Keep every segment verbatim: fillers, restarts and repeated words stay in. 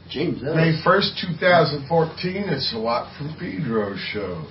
James Ellis. May first, two thousand fourteen, it's a Lot from Pedro show.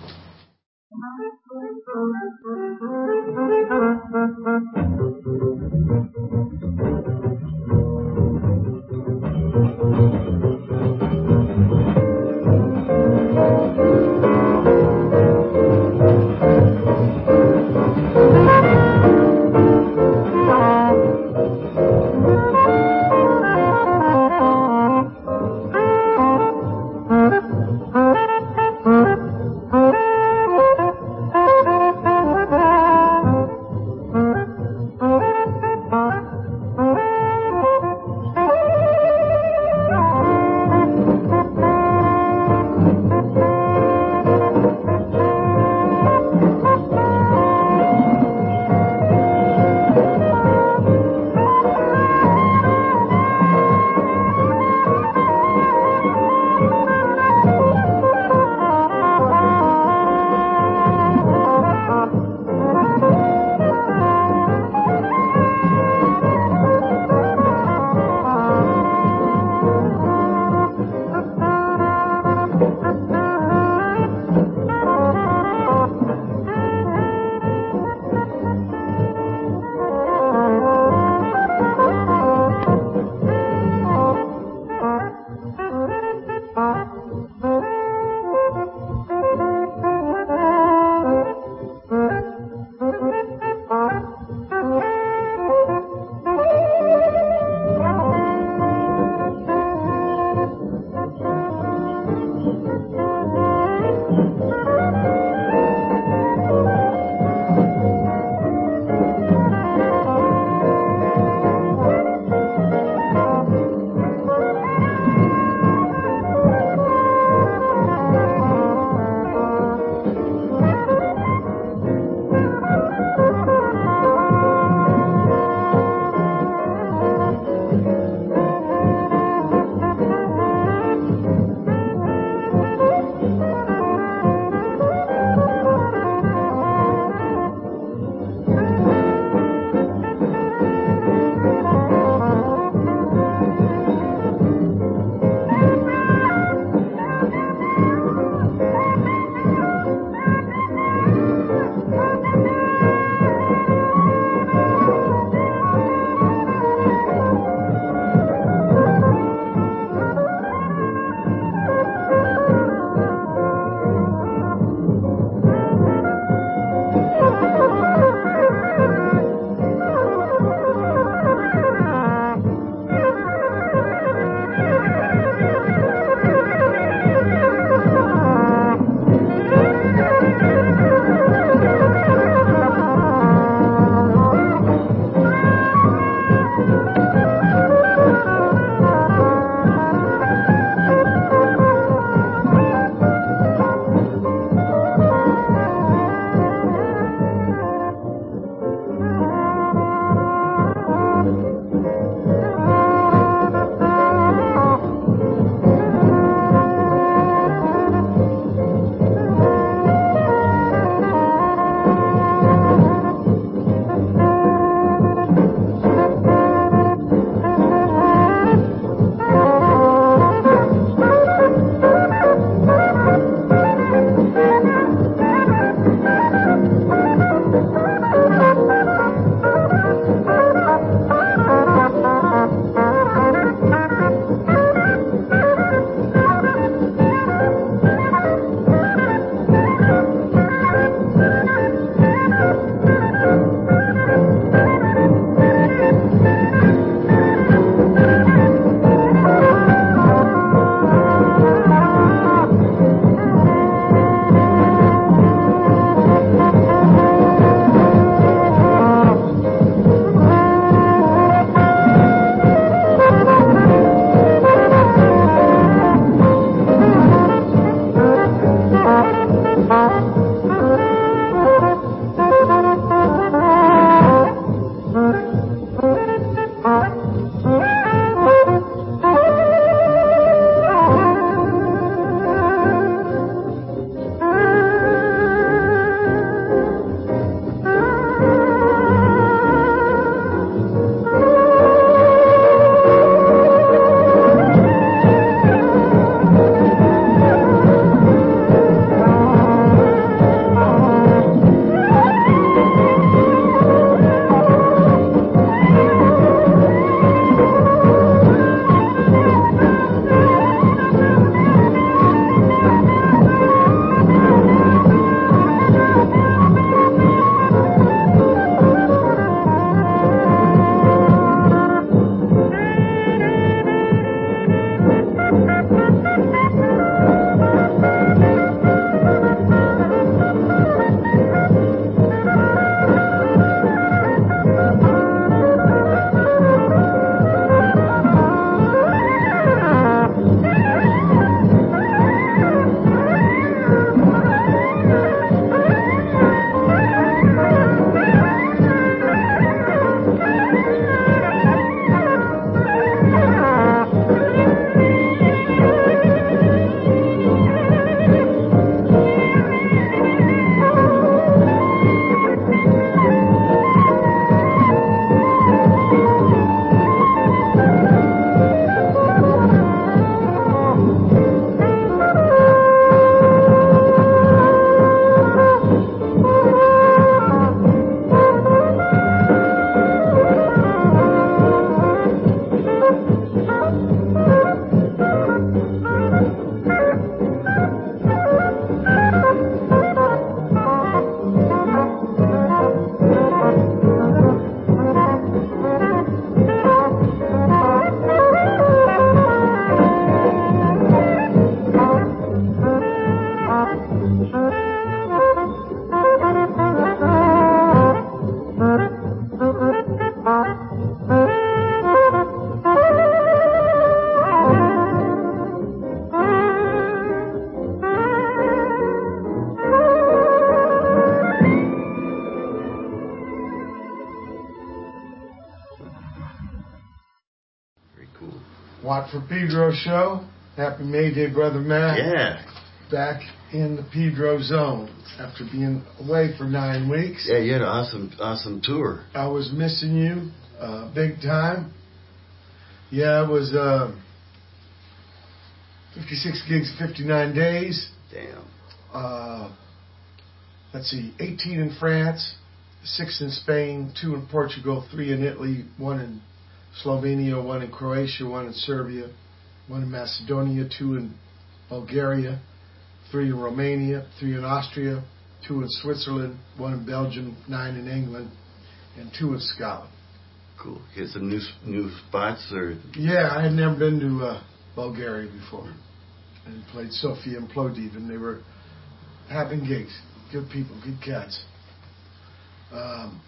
Watt for Pedro show. Happy May Day, Brother Matt. Yeah. Back in the Pedro zone after being away for nine weeks. Yeah, you had an awesome, awesome tour. I was missing you uh, big time. Yeah, it was uh, fifty-six gigs, fifty-nine days. Damn. Uh, let's see, eighteen in France, six in Spain, two in Portugal, three in Italy, one in Slovenia, one in Croatia, one in Serbia, one in Macedonia, two in Bulgaria, three in Romania, three in Austria, two in Switzerland, one in Belgium, nine in England, and two in Scotland. Cool. You had some new new spots, or? Yeah, I had never been to uh, Bulgaria before. And played Sofia and Plovdiv, and they were having gigs. Good people, good cats. Um,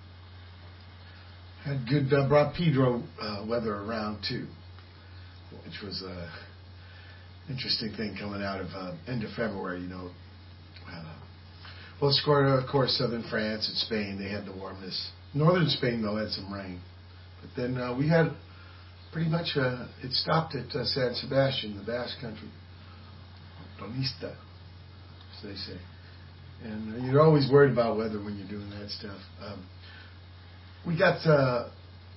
had good, uh, brought Pedro uh, weather around too, which was a interesting thing coming out of uh, end of February, you know. Uh, well, of course, southern France and Spain, they had the warmness. Northern Spain, though, had some rain. But then uh, we had pretty much, uh, it stopped at uh, San Sebastian, the Basque country. Donista, as they say. And uh, you're always worried about weather when you're doing that stuff. Um, we got uh,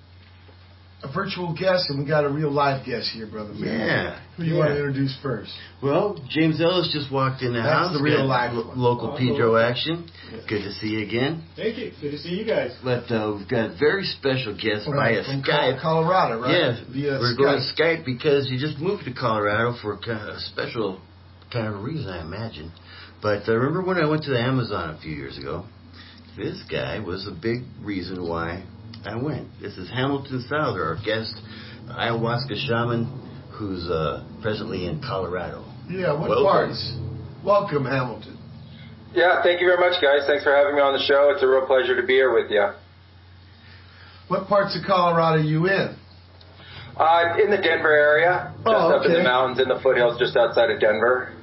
a virtual guest, and we got a real live guest here, Brother Man. Yeah. Who do you yeah. want to introduce first? Well, James Ellis just walked in the That's house. the real Got live lo- one. Local Oh, Pedro cool. action. Yeah. Good to see you again. Thank you. Good to see you guys. But uh, we've got a very special guest From, via from Skype. Colorado, right? Yes, Via we're Skype. going to Skype because you just moved to Colorado for kind of a special kind of reason, I imagine. But I uh, remember when I went to the Amazon a few years ago, this guy was a big reason why I went. This is Hamilton Souther, our guest, ayahuasca shaman, who's uh, presently in Colorado. Yeah, what Welcome. parts? Welcome, Hamilton. Yeah, thank you very much, guys. Thanks for having me on the show. It's a real pleasure to be here with you. What parts of Colorado are you in? Uh, in the Denver area, just Oh, up in okay. the mountains in the foothills just outside of Denver.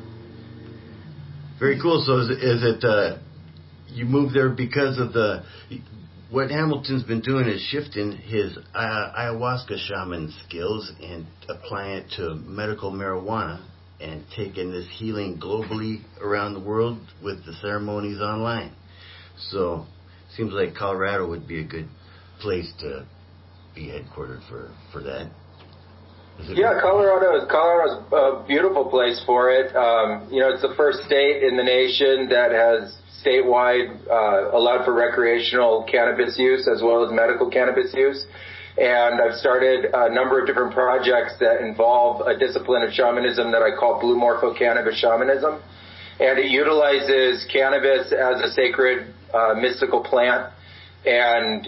Very cool. So is it, is it uh, you moved there because of the... What Hamilton's been doing is shifting his uh, ayahuasca shaman skills and applying it to medical marijuana and taking this healing globally around the world with the ceremonies online. So seems like Colorado would be a good place to be headquartered for, for that. Is it Yeah, right? Colorado is Colorado's a beautiful place for it. Um, you know, it's the first state in the nation that has statewide uh, allowed for recreational cannabis use as well as medical cannabis use. And I've started a number of different projects that involve a discipline of shamanism that I call Blue Morpho Cannabis Shamanism. And it utilizes cannabis as a sacred uh, mystical plant and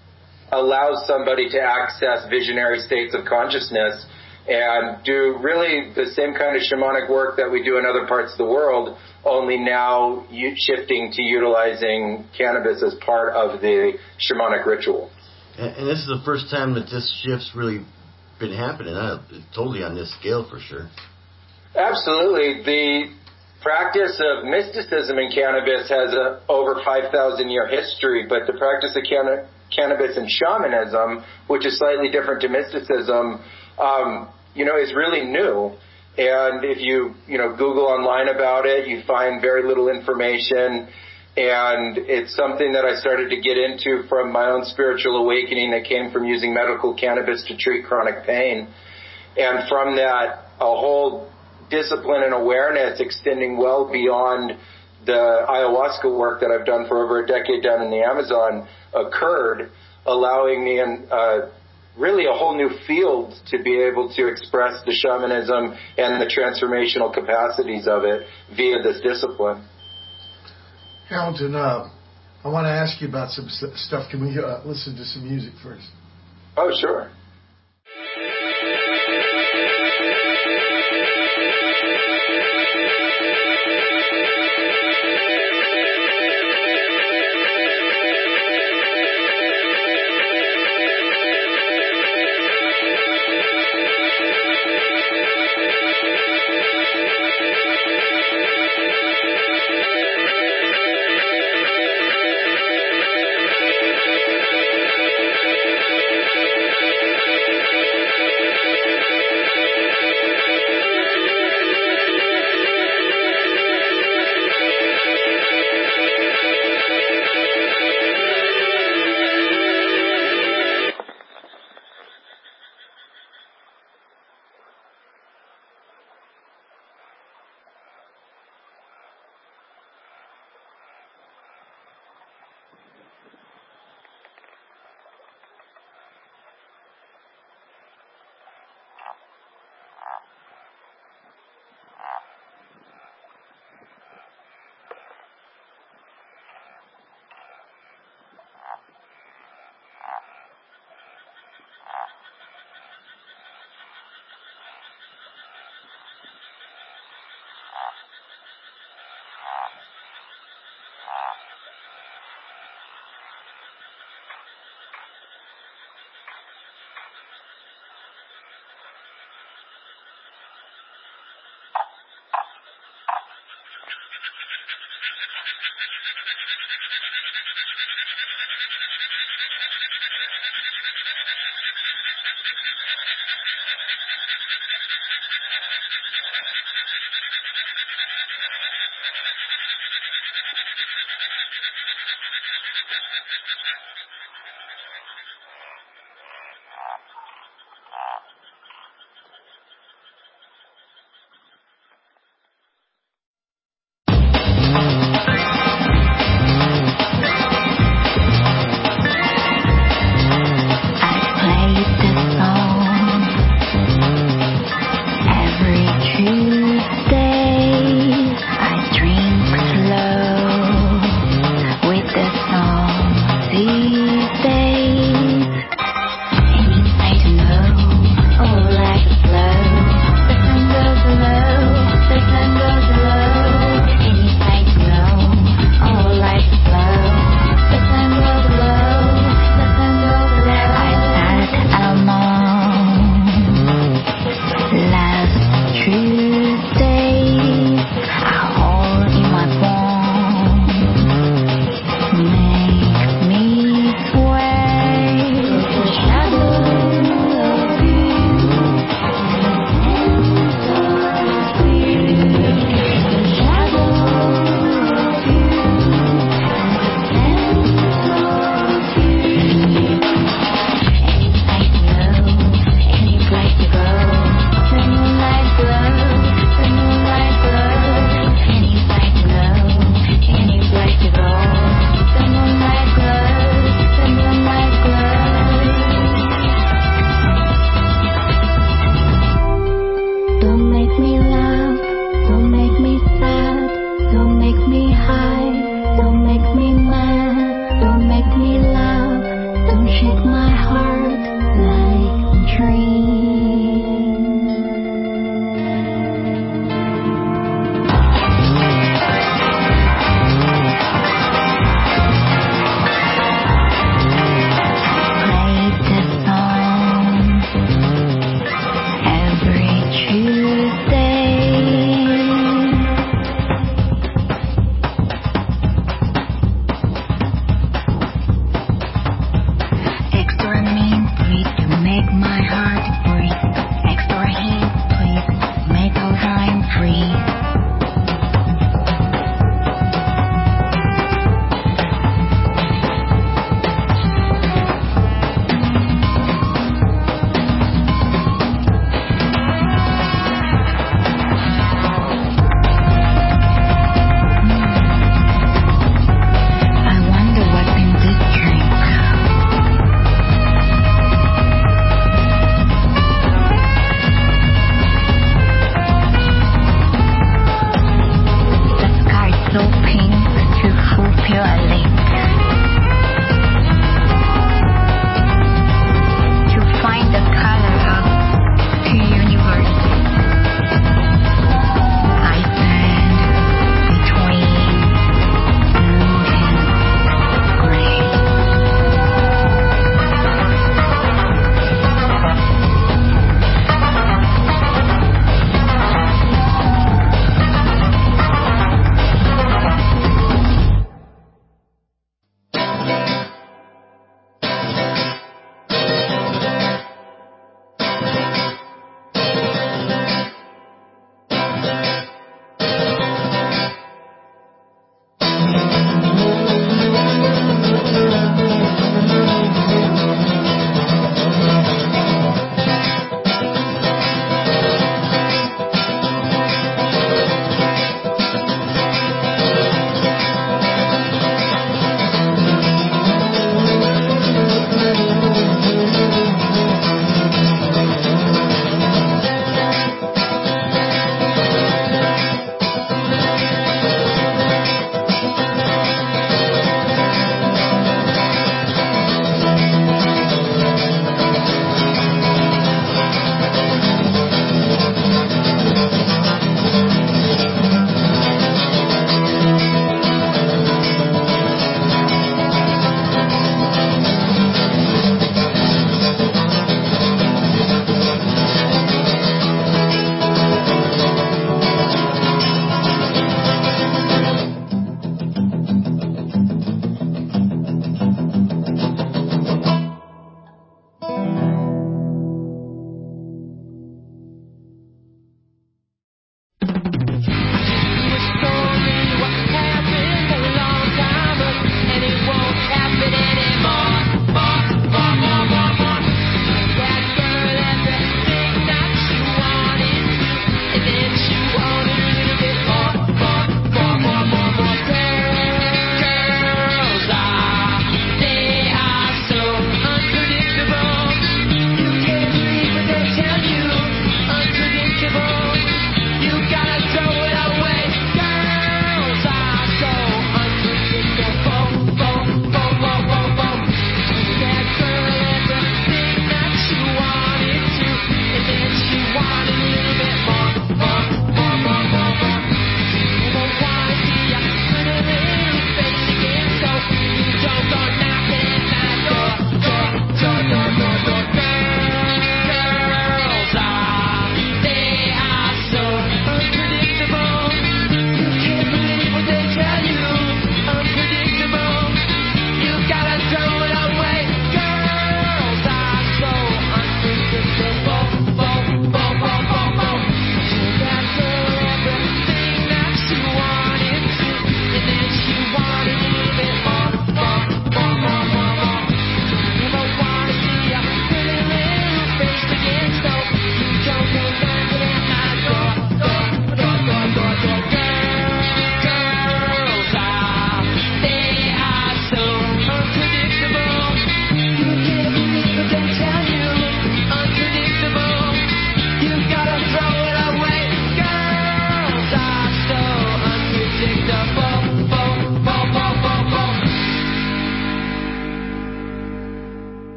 allows somebody to access visionary states of consciousness and do really the same kind of shamanic work that we do in other parts of the world, only now u- shifting to utilizing cannabis as part of the shamanic ritual. And, and this is the first time that this shift's really been happening, uh, totally on this scale for sure. Absolutely. The practice of mysticism in cannabis has a over five thousand year history, but the practice of canna- cannabis and shamanism, which is slightly different to mysticism, um, you know, is really new. And if you, you know, Google online about it, you find very little information. And it's something that I started to get into from my own spiritual awakening that came from using medical cannabis to treat chronic pain. And from that, a whole discipline and awareness extending well beyond the ayahuasca work that I've done for over a decade down in the Amazon occurred, allowing me in, uh, really a whole new field to be able to express the shamanism and the transformational capacities of it via this discipline. Hamilton, uh, I want to ask you about some st- stuff. Can we uh, listen to some music first? Oh, sure. Any place to go, turn your lights low.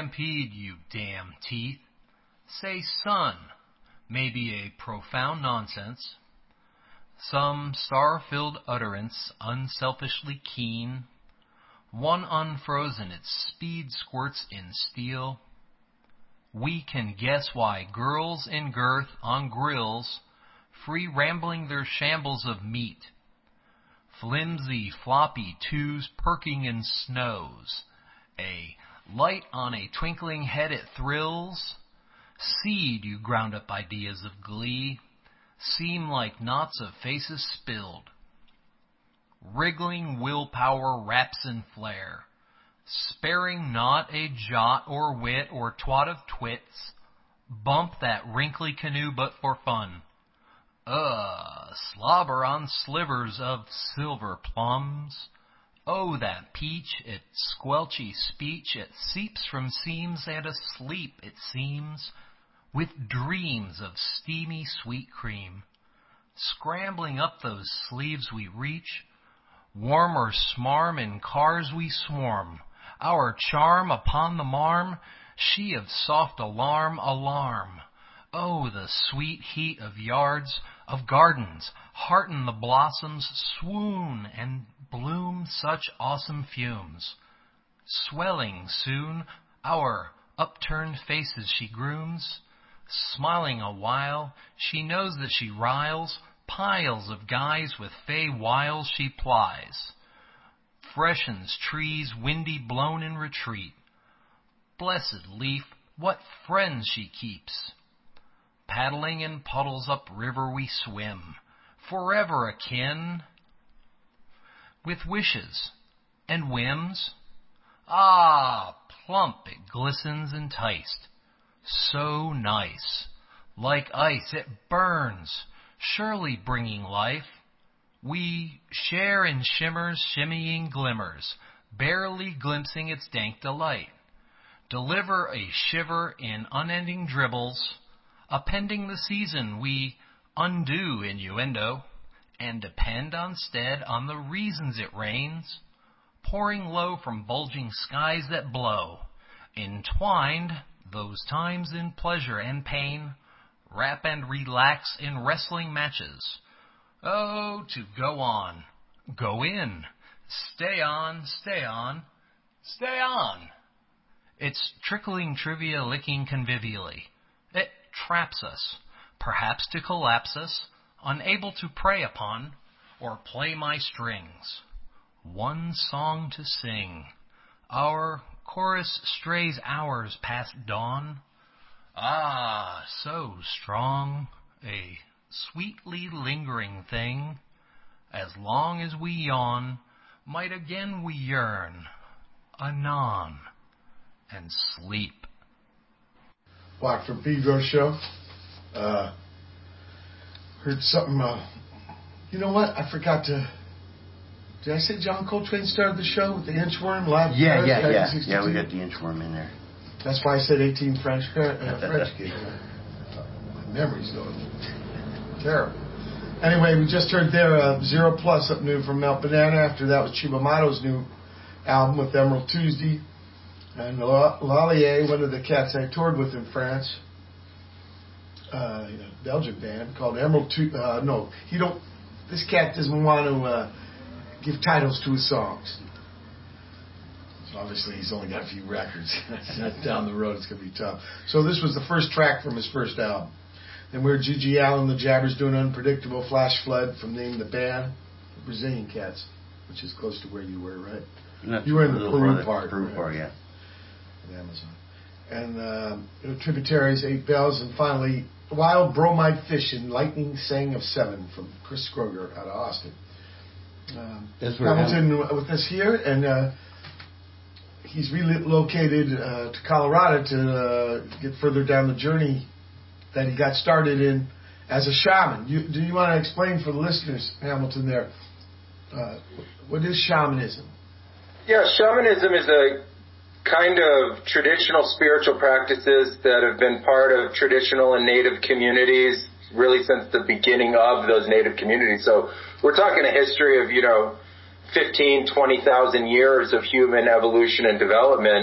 stampede, you damn teeth. Say son, maybe a profound nonsense. Some star-filled utterance, unselfishly keen. One unfrozen, its speed squirts in steel. We can guess why girls in girth on grills, free rambling their shambles of meat. Flimsy, floppy twos perking in snows. A light on a twinkling head it thrills. Seed, you ground up ideas of glee, seem like knots of faces spilled. Wriggling willpower wraps in flare, sparing not a jot or wit or twat of twits. Bump that wrinkly canoe but for fun. Ugh, slobber on slivers of silver plums. Oh, that peach, its squelchy speech, it seeps from seams and asleep, it seems, with dreams of steamy sweet cream. Scrambling up those sleeves we reach, warm or smarm in cars we swarm, our charm upon the marm, she of soft alarm, alarm. Oh, the sweet heat of yards, of gardens, hearten the blossoms, swoon and bloom such awesome fumes. Swelling soon, our upturned faces she grooms, smiling a while, she knows that she riles, piles of guys with fey wiles she plies. Freshens trees windy blown in retreat. Blessed leaf, what friends she keeps. Paddling in puddles up river we swim, forever akin, with wishes and whims. Ah, plump it glistens enticed, so nice, like ice it burns, surely bringing life. We share in shimmers, shimmying glimmers, barely glimpsing its dank delight. Deliver a shiver in unending dribbles, appending the season we undo innuendo, and depend instead on the reasons it rains, pouring low from bulging skies that blow, entwined those times in pleasure and pain, wrap and relax in wrestling matches. Oh, to go on, go in, stay on, stay on, stay on. It's trickling trivia licking convivially. It traps us, perhaps to collapse us, unable to prey upon or play my strings. One song to sing. Our chorus strays hours past dawn. Ah, so strong, a sweetly lingering thing. As long as we yawn, might again we yearn, anon, and sleep. Walk from Pedro show. Uh, heard something. Uh, you know what? I forgot to. Did I say John Coltrane started the show with the Inchworm live? Yeah, yeah, yeah. Yeah, we got the Inchworm in there. That's why I said eighteen French uh, French kids. My memory's going terrible. Anyway, we just heard their uh, Zero Plus up new from Melt Banana. After that was Chibamato's new album with Emerald Tuesday. And Lallier, one of the cats I toured with in France, uh, a Belgian band called Emerald Tuesday. Uh, no, he don't. This cat doesn't want to uh, give titles to his songs. So obviously he's only got a few records. Down the road it's going to be tough. So this was the first track from his first album. Then we heard Gigi Allen, the Jabbers, doing Unpredictable, Flash Flood from Name the Band, the Brazilian Cats, which is close to where you were, right? That's you were in the Peru part. Peru right? part, yeah. In Amazon. And uh, Tributaries, Eight Bells, and finally Wild Bromide Fish and Lightning Sang of Seven from Chris Scroger out of Austin. Um, Hamilton with us here, and uh, he's relocated uh, to Colorado to uh, get further down the journey that he got started in as a shaman. You, do you want to explain for the listeners, Hamilton, there, uh, what is shamanism? Yeah, shamanism is a kind of traditional spiritual practices that have been part of traditional and native communities really since the beginning of those native communities. So we're talking a history of, you know, fifteen, twenty thousand years of human evolution and development.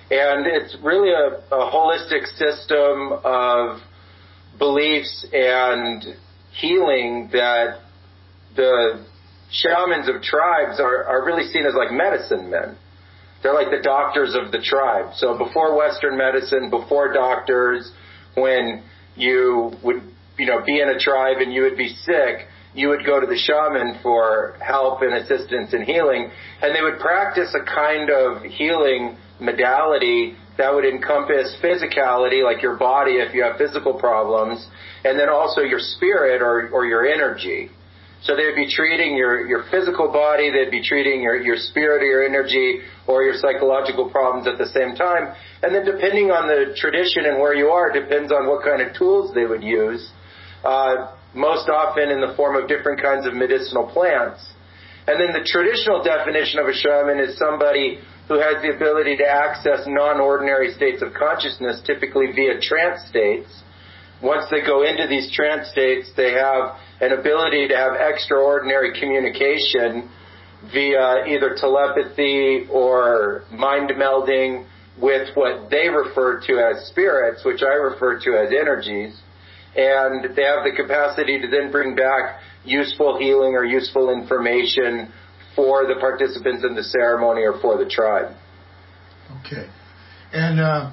And it's really a, a holistic system of beliefs and healing that the shamans of tribes are, are really seen as like medicine men. They're like the doctors of the tribe. So before Western medicine, before doctors, when you would, you know, be in a tribe and you would be sick, you would go to the shaman for help and assistance and healing. And they would practice a kind of healing modality that would encompass physicality, like your body if you have physical problems, and then also your spirit or, or your energy. So they'd be treating your, your physical body, they'd be treating your, your spirit or your energy or your psychological problems at the same time. And then depending on the tradition and where you are, depends on what kind of tools they would use. Uh, most often in the form of different kinds of medicinal plants. And then the traditional definition of a shaman is somebody who has the ability to access non-ordinary states of consciousness, typically via trance states. Once they go into these trance states, they have an ability to have extraordinary communication via either telepathy or mind melding with what they refer to as spirits, which I refer to as energies. And they have the capacity to then bring back useful healing or useful information for the participants in the ceremony or for the tribe. Okay. And uh,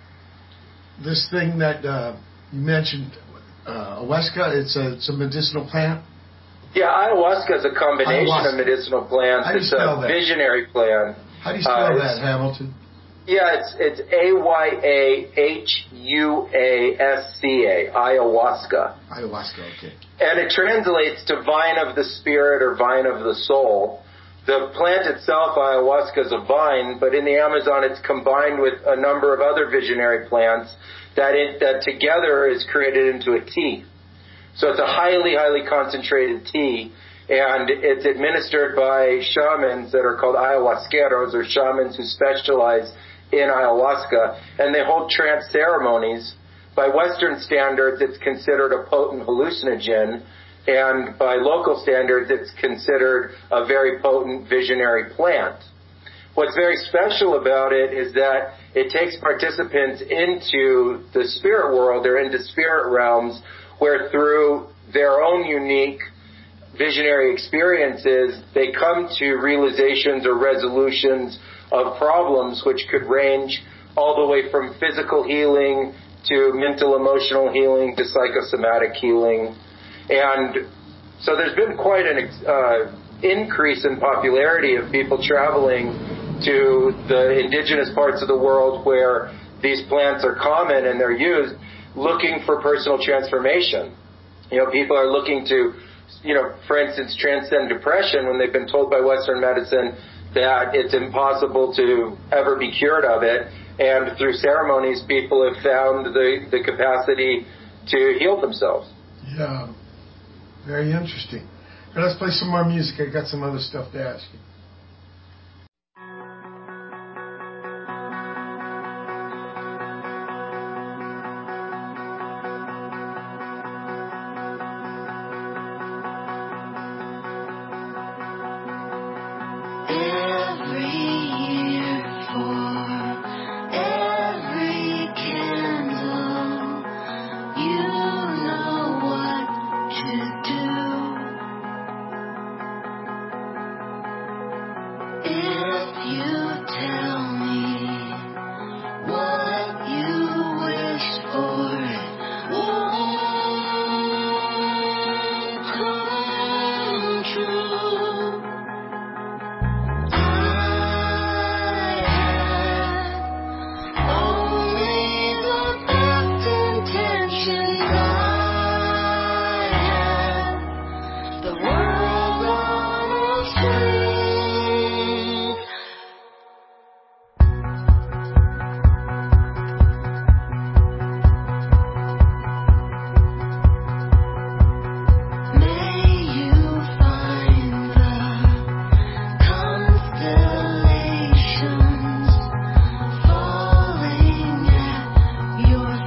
this thing that uh, you mentioned, uh, ayahuasca, it's a, it's a medicinal plant? Yeah, ayahuasca is a combination ayahuasca. of medicinal plants. How do you it's spell a that? visionary plant. How do you spell uh, that, Hamilton? Yeah, it's it's A Y A H U A S C A, ayahuasca. Ayahuasca, okay. And it translates to vine of the spirit or vine of the soul. The plant itself, ayahuasca, is a vine, but in the Amazon it's combined with a number of other visionary plants that it, that together is created into a tea. So it's a highly, highly concentrated tea, and it's administered by shamans that are called ayahuasqueros, or shamans who specialize in ayahuasca, and they hold trance ceremonies. By Western standards, it's considered a potent hallucinogen, and by local standards, it's considered a very potent visionary plant. What's very special about it is that it takes participants into the spirit world or into spirit realms where through their own unique visionary experiences, they come to realizations or resolutions of problems which could range all the way from physical healing to mental emotional healing to psychosomatic healing. And so there's been quite an uh, increase in popularity of people traveling to the indigenous parts of the world where these plants are common and they're used, looking for personal transformation. You know, people are looking to, you know, for instance, transcend depression when they've been told by Western medicine that it's impossible to ever be cured of it. And through ceremonies, people have found the, the capacity to heal themselves. Yeah, very interesting. Now let's play some more music. I got some other stuff to ask you.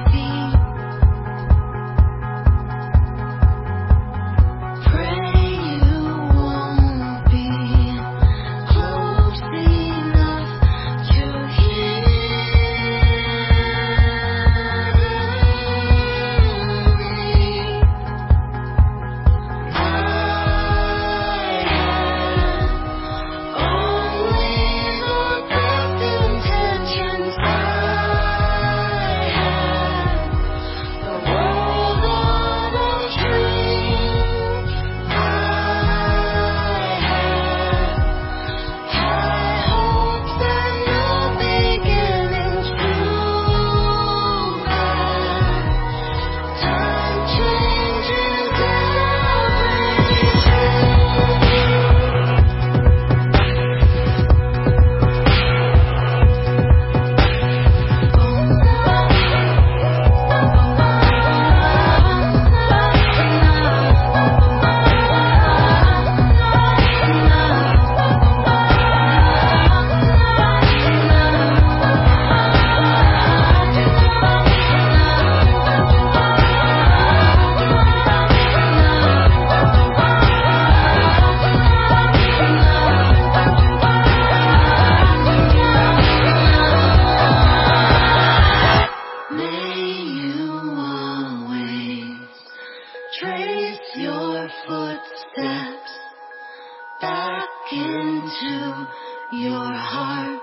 Pray steps back into your heart,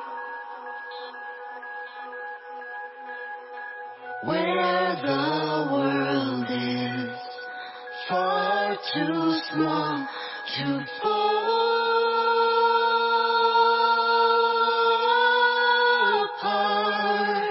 where the world is far too small to fall apart.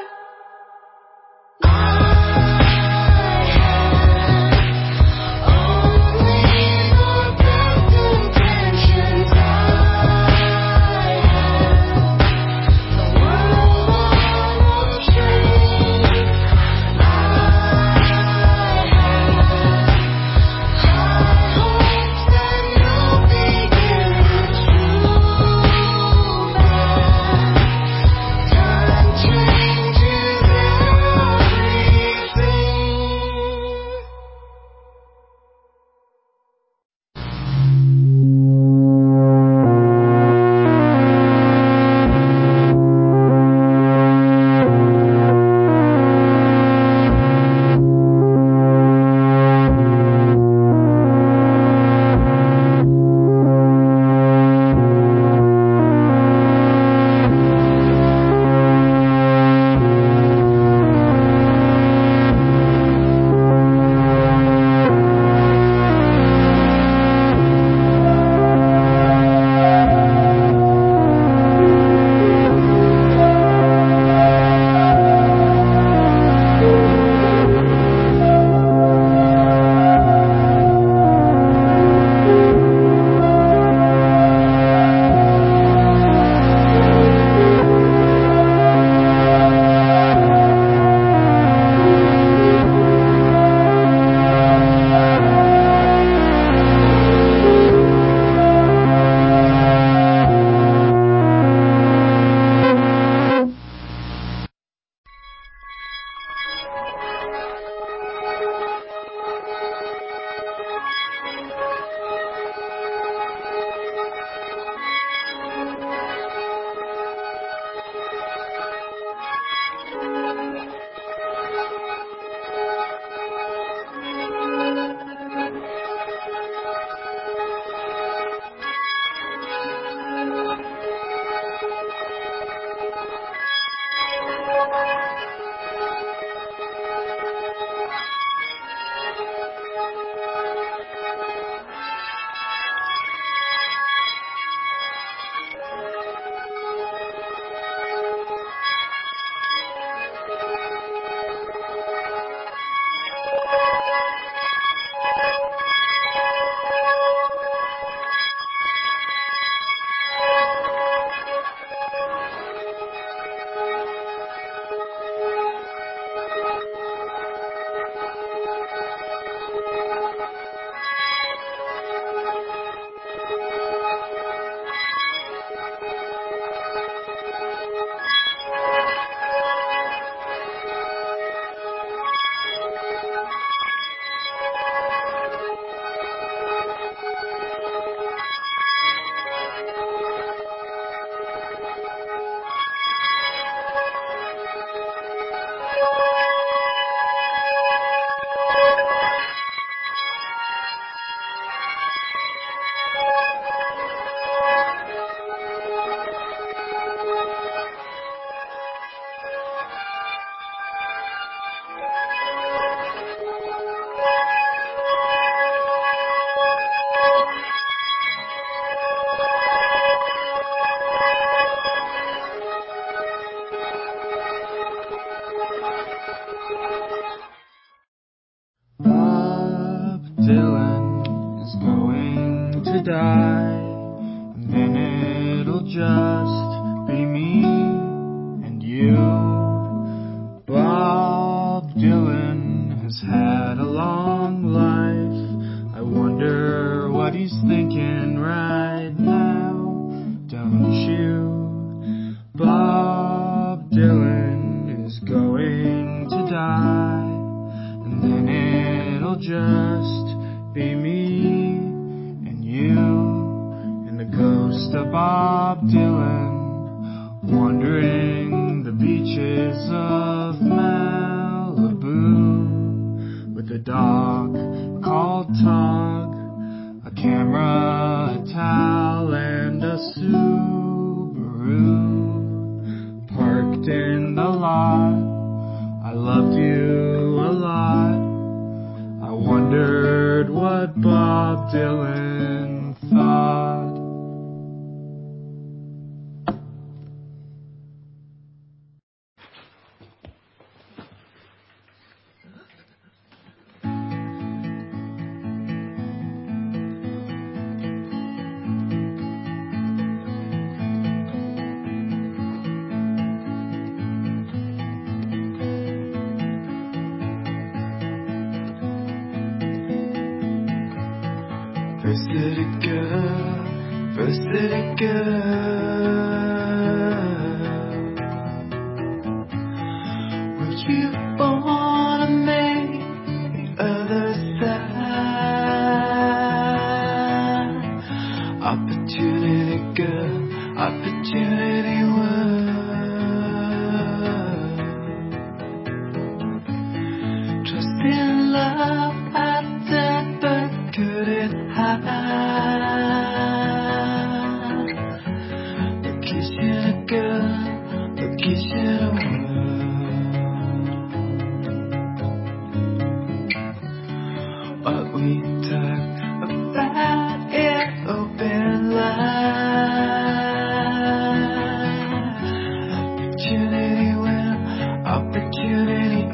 camera, a towel, and a Subaru parked in the lot. I loved you a lot. I wondered what Bob Dylan thought. First city girl, first city girl, would you wanna make the other side? Opportunity girl, opportunity world. Trust in love, I said, but couldn't hide. Location a girl, location a world. What we talked about in open line. Opportunity will, opportunity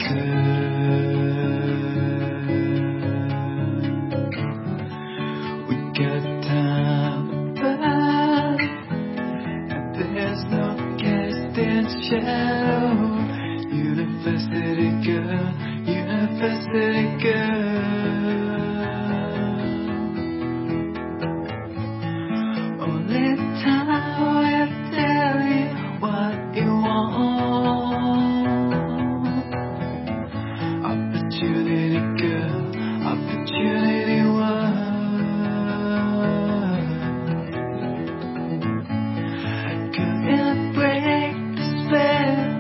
could. We got time to burn, and there's no cast in shadow. University girl, university girl. Only time will tell you what you want. Opportunity girl, opportunity world. Couldn't break the spell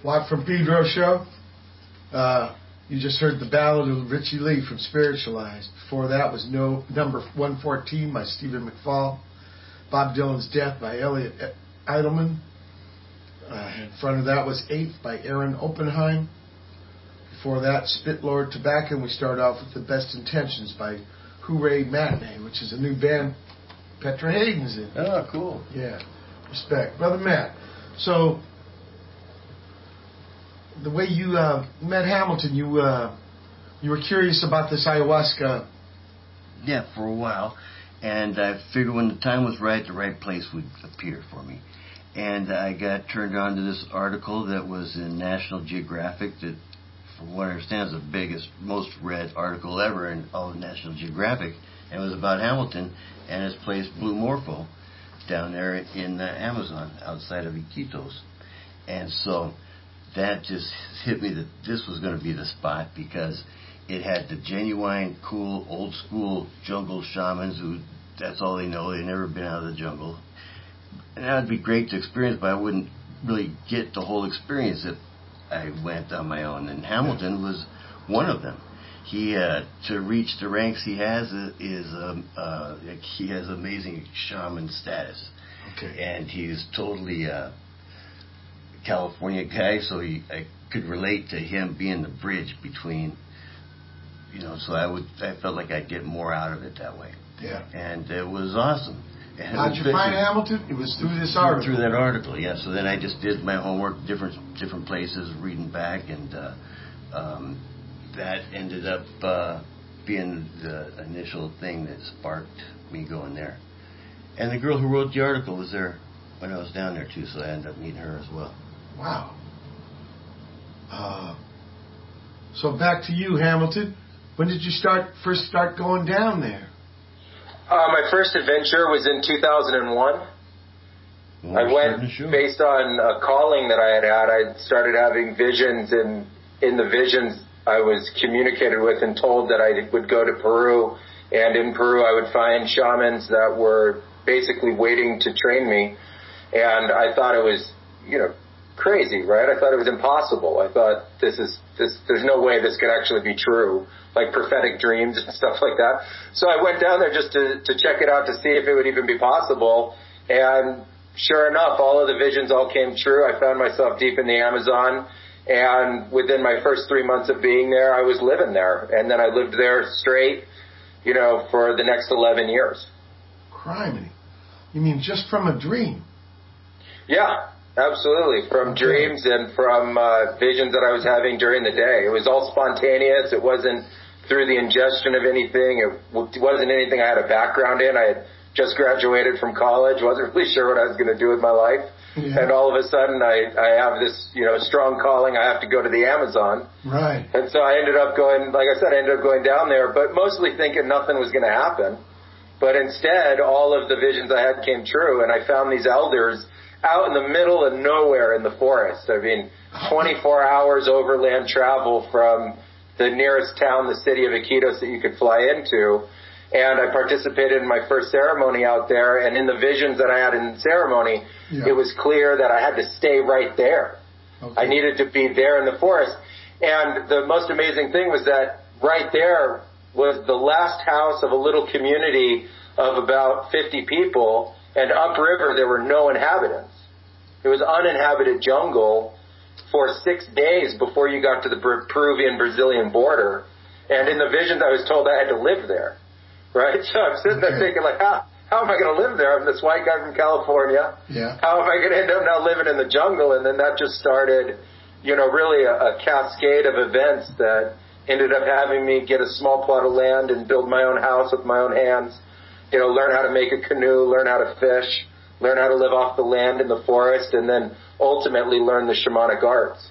Watt from Pedro show. Uh, you just heard the ballad of Richie Lee from Spiritualized. Before that was no number one fourteen by Stephen McFall. Bob Dylan's Death by Elliot Eidelman. Uh, in front of that was Eight by Aaron Oppenheim. Before that, Spit Lord Tobacco. And we start off with The Best Intentions by Hooray Matinee, which is a new band Petra Hayden's in. Oh, cool. Yeah. Respect. Brother Matt. So, the way you uh, met Hamilton, you uh, you were curious about this ayahuasca. Yeah, for a while. And I figured when the time was right, the right place would appear for me. And I got turned on to this article that was in National Geographic that, from what I understand, is the biggest, most read article ever in all of National Geographic. And it was about Hamilton and his place Blue Morpho down there in the Amazon outside of Iquitos. And so that just hit me that this was going to be the spot because it had the genuine, cool, old school jungle shamans who, that's all they know. They've never been out of the jungle. And that would be great to experience, but I wouldn't really get the whole experience if I went on my own. And Hamilton was one of them. He, uh, to reach the ranks he has is, um, uh, he has amazing shaman status. Okay. And he's totally a California guy, so he, I could relate to him being the bridge between, you know, so I would, I felt like I'd get more out of it that way. Yeah. And it was awesome. And how'd you find Hamilton? It was through this article. Through that article, yeah. So then I just did my homework, different different places, reading back, and uh, um, that ended up uh, being the initial thing that sparked me going there. And the girl who wrote the article was there when I was down there too, so I ended up meeting her as well. Wow. Uh, so back to you, Hamilton. When did you start first start going down there? Uh, my first adventure was in two thousand one. Well, I went based on a calling that I had had. I started having visions, and in the visions I was communicated with and told that I would go to Peru, and in Peru I would find shamans that were basically waiting to train me. And I thought it was, you know, crazy, right? I thought it was impossible. I thought this is this. There's no way this could actually be true, like prophetic dreams and stuff like that. So I went down there just to to check it out to see if it would even be possible. And sure enough, all of the visions all came true. I found myself deep in the Amazon, and within my first three months of being there, I was living there, and then I lived there straight, you know, for the next eleven years. Criminy! You mean just from a dream? Yeah. Absolutely, from dreams and from uh, visions that I was having during the day. It was all spontaneous. It wasn't through the ingestion of anything. It w- wasn't anything I had a background in. I had just graduated from college, wasn't really sure what I was going to do with my life. Yeah. And all of a sudden I, I have this, you know, strong calling. I have to go to the Amazon. Right. And so I ended up going, like I said, I ended up going down there, but mostly thinking nothing was going to happen. But instead, all of the visions I had came true, and I found these elders out in the middle of nowhere in the forest. I mean, twenty-four hours overland travel from the nearest town, the city of Iquitos, that you could fly into. And I participated in my first ceremony out there, and in the visions that I had in the ceremony, yeah. It was clear that I had to stay right there. Okay. I needed to be there in the forest. And the most amazing thing was that right there was the last house of a little community of about fifty people, and upriver there were no inhabitants. It was uninhabited jungle for six days before you got to the Peruvian-Brazilian border. And in the visions, I was told I had to live there, right? So I'm sitting there thinking, like, how, how am I going to live there? I'm this white guy from California. Yeah. How am I going to end up now living in the jungle? And then that just started, you know, really a, a cascade of events that ended up having me get a small plot of land and build my own house with my own hands, you know, learn how to make a canoe, learn how to fish, learn how to live off the land in the forest, and then ultimately learn the shamanic arts.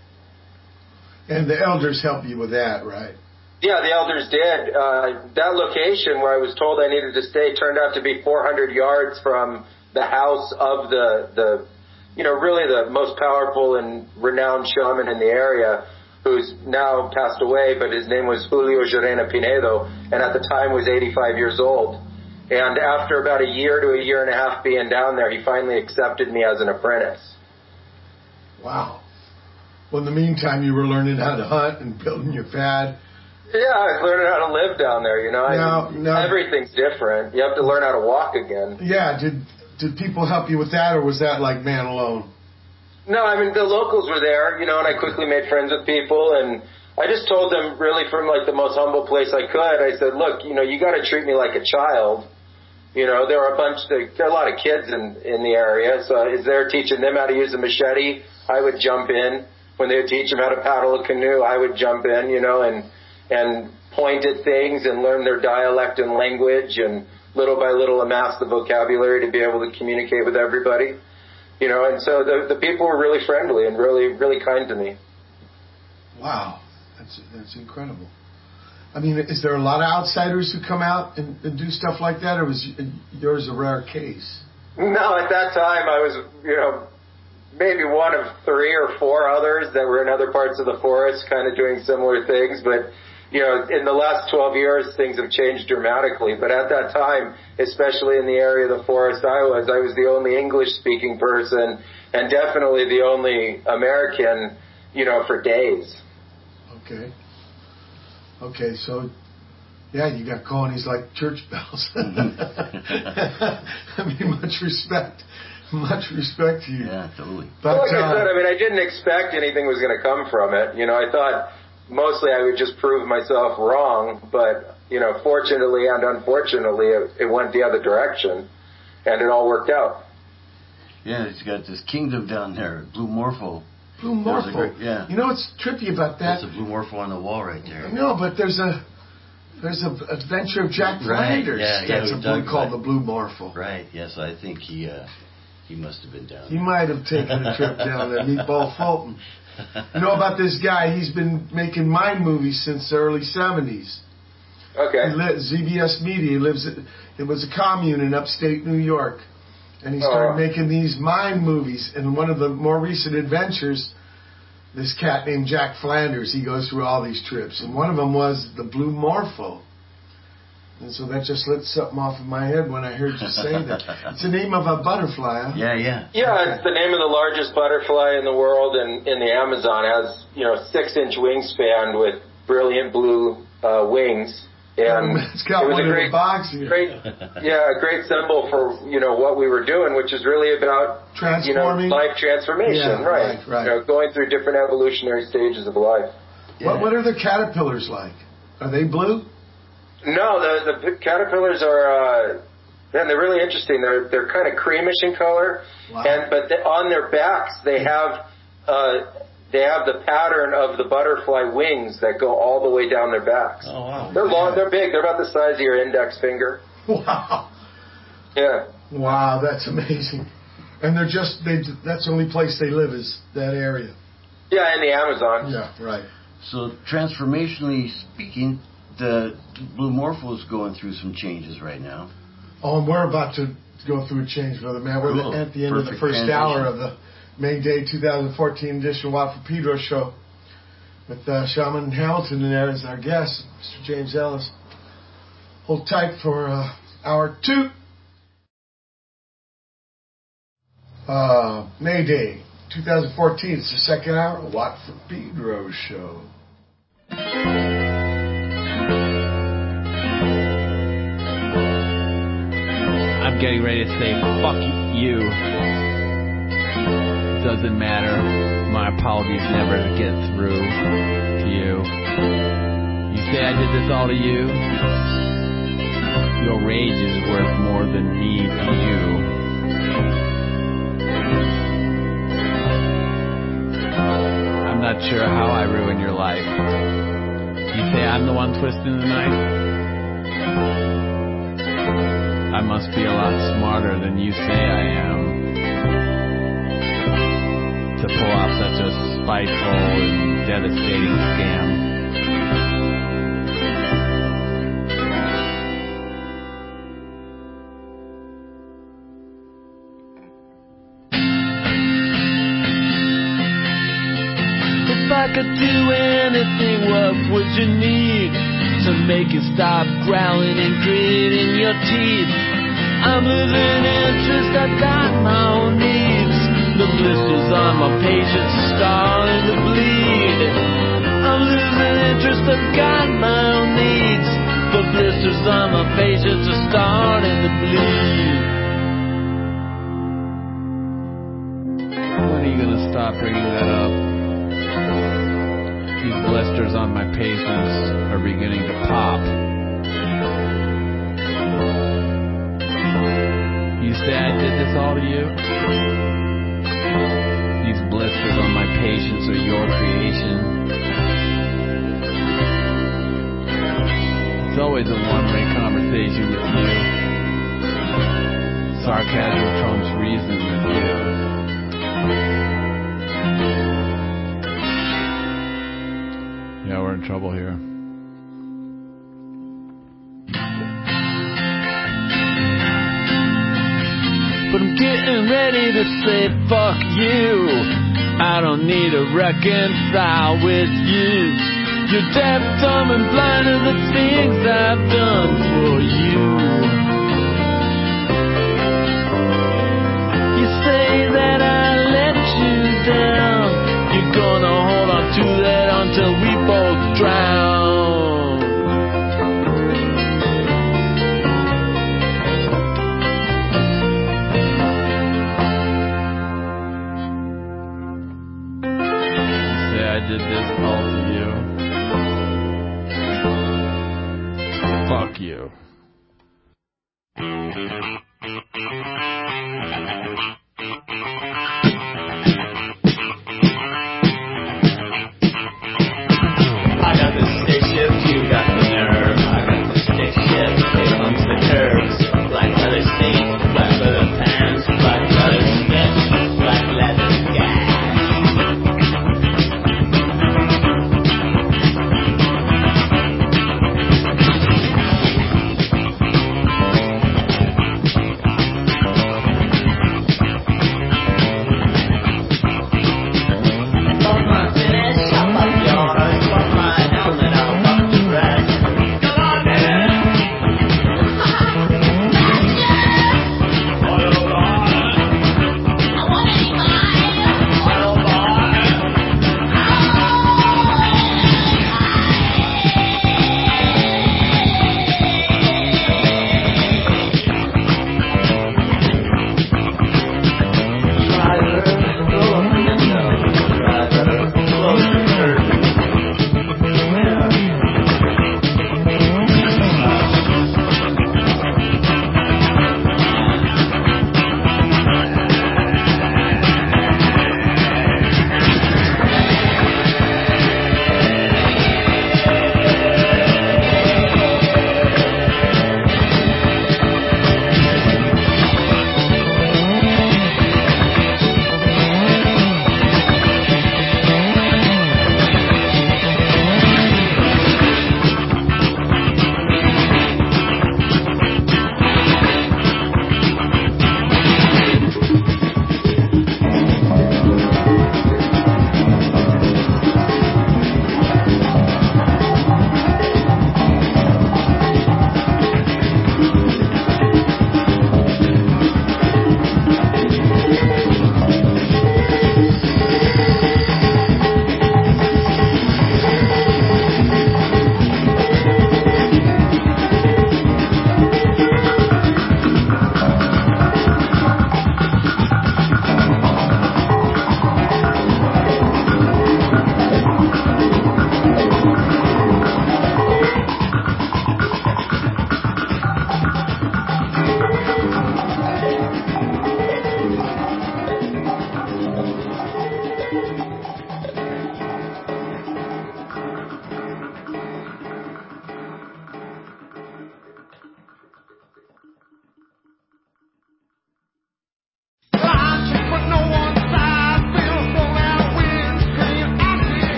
And the elders help you with that, right? Yeah, the elders did. Uh, that location where I was told I needed to stay turned out to be four hundred yards from the house of the, the, you know, really the most powerful and renowned shaman in the area, who's now passed away, but his name was Julio Llerena Pinedo, and at the time was eighty-five years old. And after about a year to a year and a half being down there, he finally accepted me as an apprentice. Wow. Well, in the meantime, you were learning how to hunt and building your pad. Yeah, I was learning how to live down there, you know. Now, I, now, everything's different. You have to learn how to walk again. Yeah, did did people help you with that, or was that like man alone? No, I mean, the locals were there, you know, and I quickly made friends with people, and I just told them really from like the most humble place I could. I said, look, you know, you got to treat me like a child. You know, there are a bunch, there are a lot of kids in, in the area, so is there teaching them how to use a machete, I would jump in. When they would teach them how to paddle a canoe, I would jump in, you know, and and point at things and learn their dialect and language and little by little amass the vocabulary to be able to communicate with everybody. You know, and so the the people were really friendly and really, really kind to me. Wow, that's that's incredible. I mean, is there a lot of outsiders who come out and, and do stuff like that, or was yours a rare case? No, at that time I was, you know, maybe one of three or four others that were in other parts of the forest kind of doing similar things. But, you know, in the last twelve years, things have changed dramatically. But at that time, especially in the area of the forest I was, I was the only English-speaking person and definitely the only American, you know, for days. Okay. Okay, so, yeah, you got colonies like church bells. I mean, much respect. Much respect to you. Yeah, totally. But, well, like uh, I said, I mean, I didn't expect anything was going to come from it. You know, I thought mostly I would just prove myself wrong, but, you know, fortunately and unfortunately, it, it went the other direction, and it all worked out. Yeah, it's got this kingdom down there, Blue Morpho. Blue Morpho. Great, yeah. You know what's trippy about that? That's a Blue Morpho on the wall right there. No, but there's a there's a adventure of Jack Right, Flanders. yeah, yeah, That's we a blue talked called about the Blue Morpho. Right, yes, I think he uh, he must have been down He there. might have taken a trip down there, Meatball Fulton. You know about this guy? He's been making mine movies since the early seventies. Okay. He li- Z B S Media. He lives. At, it was a commune in upstate New York, and he started Oh. making these mine movies. And one of the more recent adventures, this cat named Jack Flanders, he goes through all these trips, and one of them was the Blue Morpho. And so that just lit something off of my head when I heard you say that. It's the name of a butterfly, huh? Yeah, yeah. Yeah, it's the name of the largest butterfly in the world, and in the Amazon. It has, you know, six-inch wingspan with brilliant blue uh, wings. And it's got it was one a in great, the box here. great, yeah, a great symbol for, you know, what we were doing, which is really about, you know, Transforming. life transformation, Yeah, right? right, right. You know, going through different evolutionary stages of life. Yeah. What, what are the caterpillars like? Are they blue? No, the the caterpillars are, uh, man, they're really interesting. They're they're kind of creamish in color, Wow. and but they, on their backs they have uh, they have the pattern of the butterfly wings that go all the way down their backs. Oh, wow. They're long, they're big. They're about the size of your index finger. Wow. Yeah. Wow, that's amazing. And they're just, they that's the only place they live is that area. Yeah, in the Amazon. Yeah, right. So, transformationally speaking, the Blue Morpho is going through some changes right now. Oh, and we're about to go through a change, Brother Matt. We're Cool. at the end of the Perfect first transition. hour of the May Day twenty fourteen edition Watt for Pedro show with uh, Shaman Hamilton in there as our guest, Mister James Ellis. Hold tight for uh, hour two. Uh, May Day twenty fourteen. It's the second hour of Watt for Pedro show. I'm getting ready to say, fuck you. Doesn't matter. My apologies never get through to you. You say I did this all to you? Your rage is worth more than me to you. I'm not sure how I ruined your life. You say I'm the one twisting the knife? I must be a lot smarter than you say I am to pull off such a spiteful and devastating scam. If I could do anything, what would you need to make you stop growling and gritting your teeth? I'm living interest, I got my own needs. The blisters on my patience are starting to bleed. I'm losing interest, I've got my own needs. The blisters on my patience are starting to bleed. When are you gonna stop bringing that up? These blisters on my patience are beginning to pop. You say I did this all to you? These blisters on my patience are your creation. It's always a one-way conversation with you. Sarcasm trumps reason with you. Yeah, we're in trouble here. But I'm getting ready to say fuck you. I don't need to reconcile with you. You're deaf, dumb, and blind to the things I've done for you. You say that I let you down. You're gonna hold on to that until we both drown. I did this all to you. Fuck you. I got this stick shift, you got the nerve. I got this stick shift, it humps the curves. Black leather seat, black leather pants, black leather smith, black leather gas.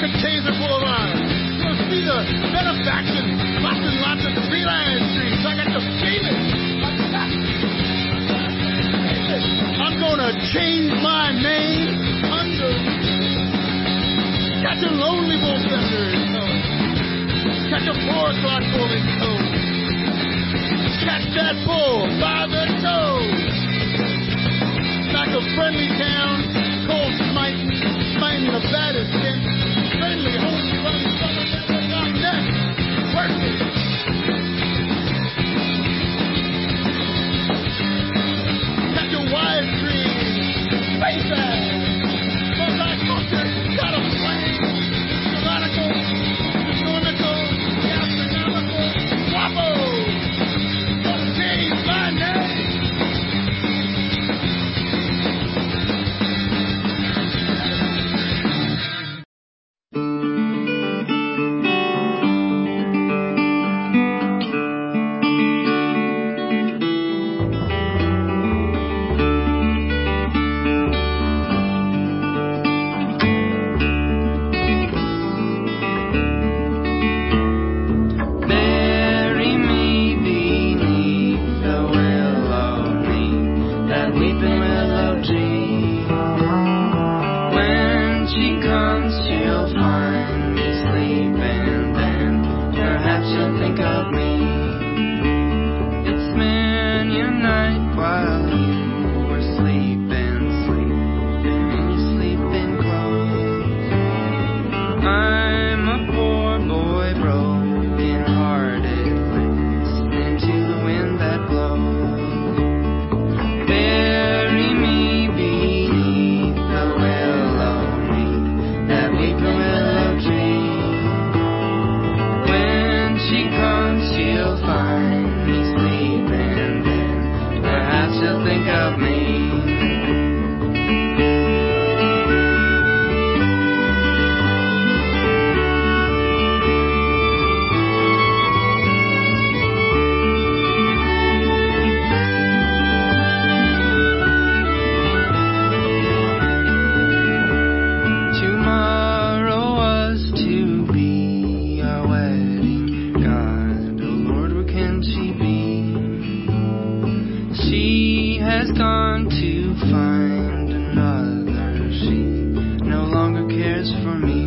Crooked Taser Boulevard. You want to see the benefaction? Lots and lots of Tree Line Street. So I got to shave it. I'm gonna change my name under catch a lonely bull thunder in tow. Catch a four o'clock bull in tow. Catch that bull by the toe. Back of friendly town, cold smiting, smiting the baddest stench. Friendly home run, summer never got next. Work it. Catch a wide dream, face ass. Multi-culture, got a plan. Tyrannical, economical, gastronomical, guapo. Don't change my name. Bury me beneath the willow tree, that weeping willow tree. When she comes, she'll find me sleeping. Then perhaps she'll think of me. It's many a night while you were sleeping, sleeping in your sleeping clothes. I'm a poor boy, broken hearted, listening to the wind that blows. Bury me beneath the willow tree, that weeping willow tree. When she comes, she'll find me sleeping. Then perhaps she'll think of me. Tomorrow was to be our wedding. God, oh Lord, where can she be? She has gone to find another. She no longer cares for me.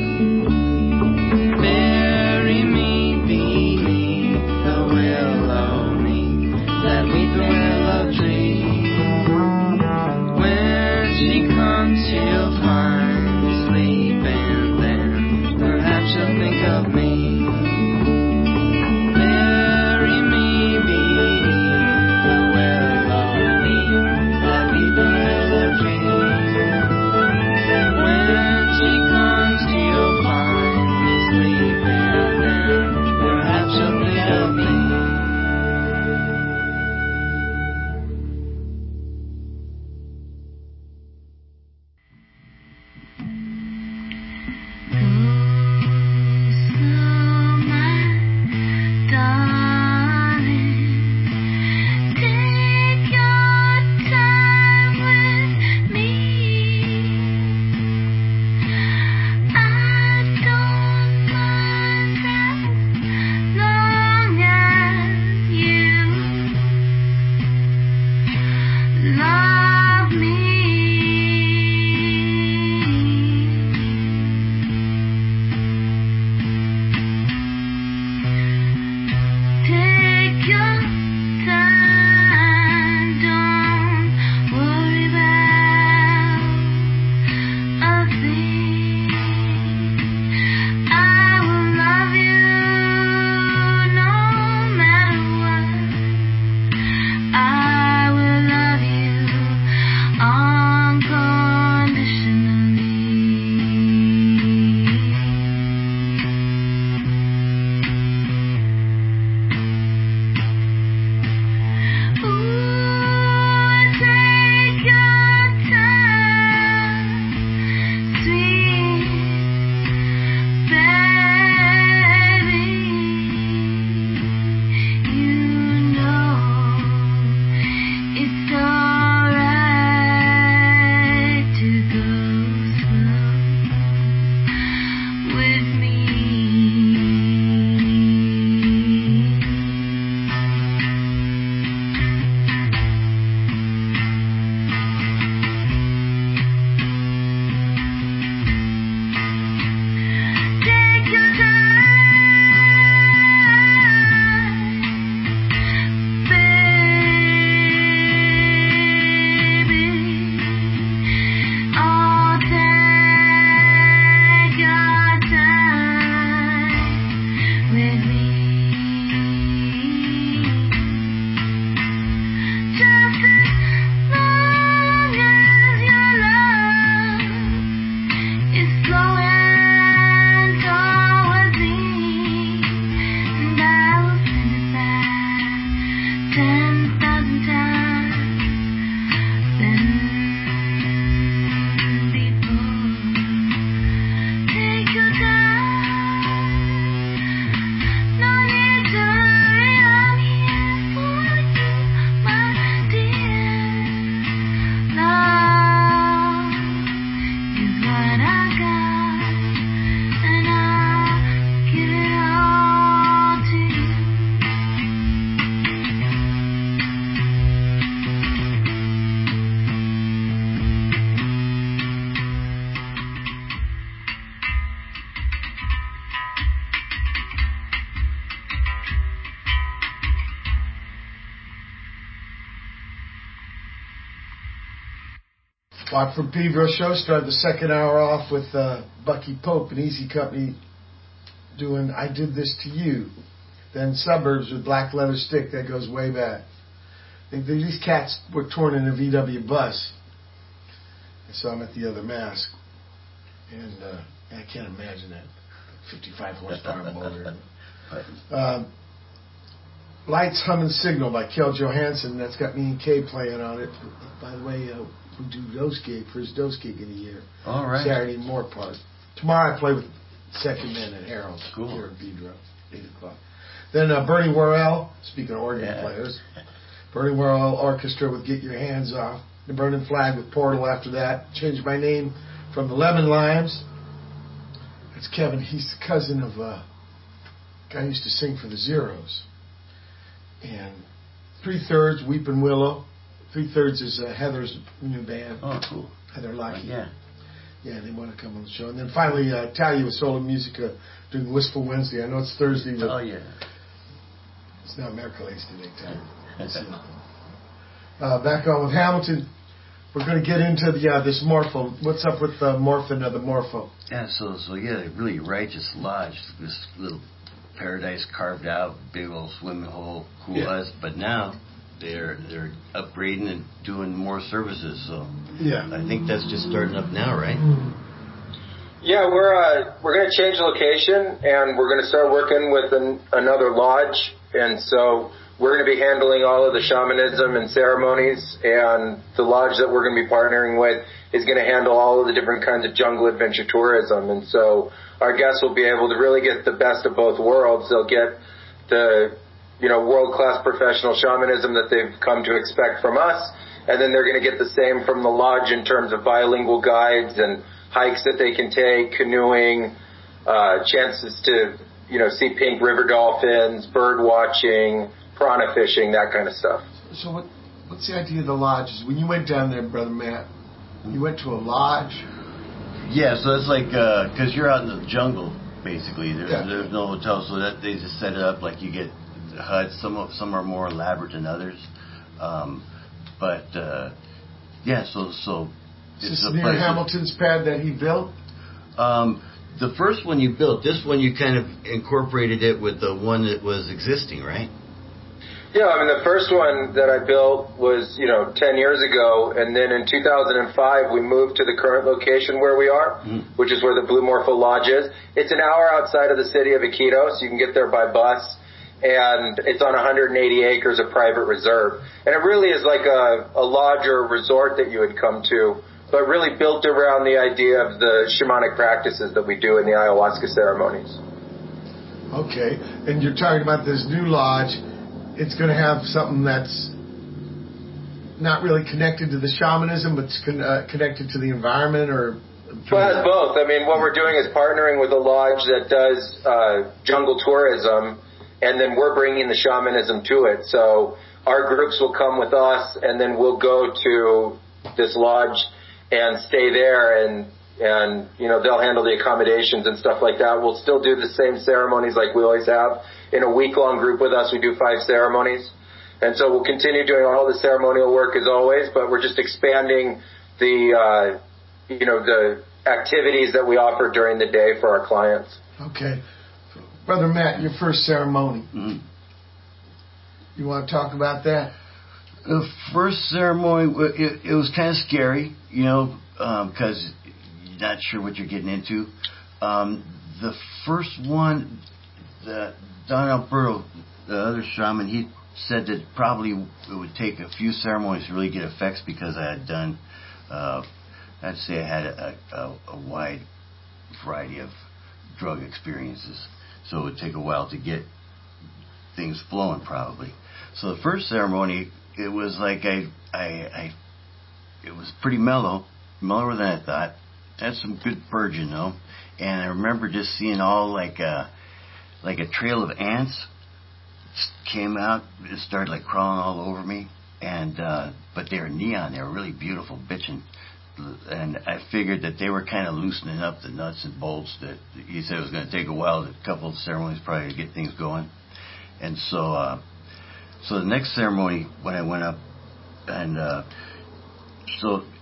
Bury me beneath the willow tree, that weeping willow tree. When she comes, she'll find me sleeping. Then perhaps she'll think of me. Bury me beneath the willow tree, that weeping willow Walk from Pedro show started the second hour off with uh, Bucky Pope and Easy Company doing I Did This to You. Then Suburbs with Black Leather Stick, that goes way back. They, they, these cats were torn in a V W bus. I saw them at the other mask. And uh, I can't imagine that. fifty-five horsepower motor. Um, Lights, Hum and Signal by Kjell Johansson. That's got me and Kay playing on it. By the way, uh, we do Dose Gig, first Dose Gig in a year. All right. Saturday in Moore Park. Tomorrow I play with Second Man at Harold's Cool. here in Pedro, eight o'clock. Then uh, Bernie Worrell, speaking of organ Yeah. players, Bernie Worrell Orchestra with Get Your Hands Off. The Burning Flag with Portal after that. Changed my name from the Lemon Limes. That's Kevin. He's the cousin of a guy who used to sing for the Zeros. And Three Thirds, Weepin' Willow. Three Thirds is uh, Heather's new band. Oh, cool. Heather Lucky. Yeah. Yeah, they want to come on the show. And then finally, uh, Talia with Solar Musica doing Wistful Wednesday. I know it's Thursday, but Oh, yeah. it's not Mercalese today, Talia. uh, back on with Hamilton. We're going to get into the uh, this Morpho. What's up with the Morphin of the Morpho? Yeah, so, so yeah, really righteous lodge. This little paradise carved out, big old swimming hole, cool Yeah. us. But now they're they're upgrading and doing more services. So Yeah. I think that's just starting up now, right? Yeah, we're uh, we're going to change location, and we're going to start working with an, another lodge, and so we're going to be handling all of the shamanism and ceremonies, and the lodge that we're going to be partnering with is going to handle all of the different kinds of jungle adventure tourism, and so our guests will be able to really get the best of both worlds. They'll get the, you know, world-class professional shamanism that they've come to expect from us, and then they're going to get the same from the lodge in terms of bilingual guides and hikes that they can take, canoeing, uh, chances to, you know, see pink river dolphins, bird watching, piranha fishing, that kind of stuff. So what? What's the idea of the lodges? When you went down there, Brother Matt, you went to a lodge? Yeah, so it's like, because you're out in the jungle, basically. There's, Yeah. there's no hotel, so that they just set it up like you get huts. Some of, some are more elaborate than others. Um, but, uh, yeah, so... so Is it's this a near place that- Hamilton's pad that he built? Um, the first one you built, this one you kind of incorporated it with the one that was existing, right? Yeah, I mean, the first one that I built was, you know, ten years ago, and then in two thousand five we moved to the current location where we are, mm. which is where the Blue Morpho Lodge is. It's an hour outside of the city of Iquitos. You can get there by bus, and it's on one hundred eighty acres of private reserve. And it really is like a, a lodge or a resort that you would come to, but really built around the idea of the shamanic practices that we do in the ayahuasca ceremonies. Okay, and you're talking about this new lodge. It's going to have something that's not really connected to the shamanism, but it's con- uh, connected to the environment, or... Well, it has both. I mean, what we're doing is partnering with a lodge that does uh, jungle tourism, and then we're bringing the shamanism to it. So our groups will come with us, and then we'll go to this lodge and stay there, and and you know they'll handle the accommodations and stuff like that. We'll still do the same ceremonies like we always have. In a week-long group with us, we do five ceremonies, and so we'll continue doing all the ceremonial work as always. But we're just expanding the uh, you know the activities that we offer during the day for our clients. Okay, Brother Matt, your first ceremony. Mm-hmm. You want to talk about that? The first ceremony, it, it was kind of scary, you know, because um, you're not sure what you're getting into. Um, the first one, the Don Alberto, the other shaman, he said that probably it would take a few ceremonies to really get effects because I had done, uh, I'd say I had a, a, a wide variety of drug experiences. So it would take a while to get things flowing probably. So the first ceremony, it was like I, I, I, it was pretty mellow, mellower than I thought. Had some good purging though, and I remember just seeing all like a, like a trail of ants came out. It started like crawling all over me, and uh, but they were neon. They were really beautiful, bitching, and I figured that they were kind of loosening up the nuts and bolts. That he said it was going to take a while, a couple of ceremonies probably to get things going, and so. Uh, So the next ceremony, when I went up, and uh, so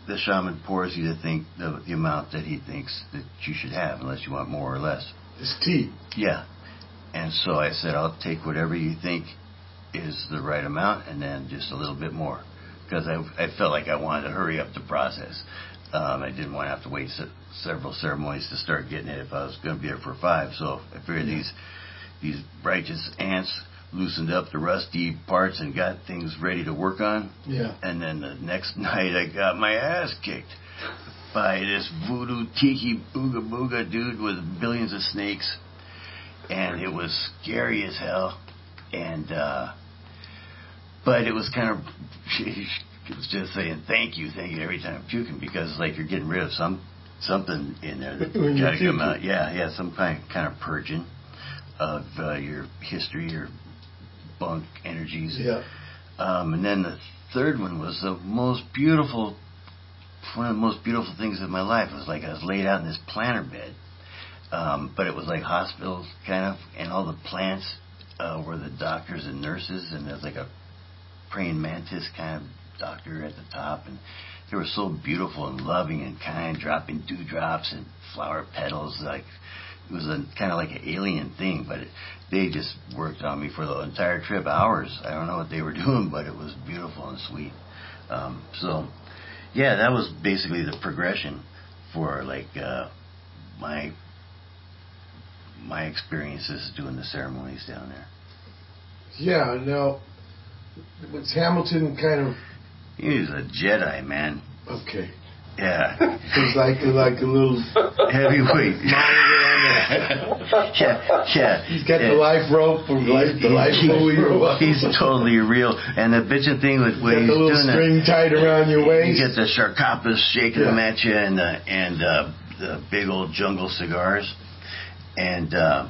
the shaman pours you to think the, the amount that he thinks that you should have, unless you want more or less. It's tea. Yeah. And so I said, I'll take whatever you think is the right amount, and then just a little bit more, because I, I felt like I wanted to hurry up the process. Um, I didn't want to have to wait se- several ceremonies to start getting it if I was going to be here for five. So I figured yeah. these these righteous ants loosened up the rusty parts and got things ready to work on. Yeah. And then the next night I got my ass kicked by this voodoo tiki booga booga dude with billions of snakes, and it was scary as hell. And uh, but it was kind of it was just saying thank you, thank you every time I'm puking, because it's like you're getting rid of some something in there that got to come out. Yeah, yeah, some kind kind of purging of uh, your history, your bunk energies. Yeah. Um, and then the third one was the most beautiful, one of the most beautiful things of my life. It was like I was laid out in this planter bed, um, but it was like hospital kind of, and all the plants uh, were the doctors and nurses, and there was like a praying mantis kind of doctor at the top, and they were so beautiful and loving and kind, dropping dewdrops and flower petals. Like it was a kind of like an alien thing, but it, they just worked on me for the entire trip, hours. I don't know what they were doing, but it was beautiful and sweet. Um, so, yeah, that was basically the progression for like uh, my my experiences doing the ceremonies down there. Yeah. Now, was Hamilton kind of? He was a Jedi, man. Okay. Yeah. He's like like a little heavyweight. yeah, yeah. He's got yeah. the life rope or life, the life buoy or what. He's totally real. And the bitchin' thing with when he's doing the little string tied around your waist. You get the Sharkapas shaking yeah. them at you, and the and uh, the big old jungle cigars, and uh,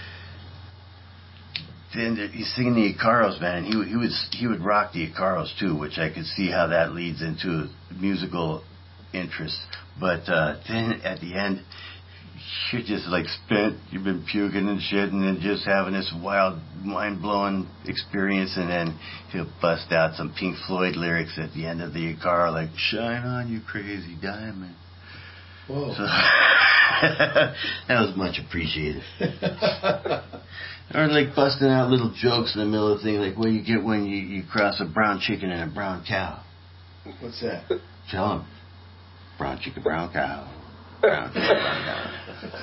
then he's singing the Icaros, man. And he he would he would rock the Icaros too, which I could see how that leads into musical interest. But uh, then at the end, you're just like spent, you've been puking and shit, and then just having this wild, mind-blowing experience, and then he'll bust out some Pink Floyd lyrics at the end of the car, like, shine on, you crazy diamond. Whoa. So, that was much appreciated. Or like busting out little jokes in the middle of the thing, like what you get when you, you cross a brown chicken and a brown cow. What's that? Tell him. Brown chicken, brown cow. Brown chicken, brown cow.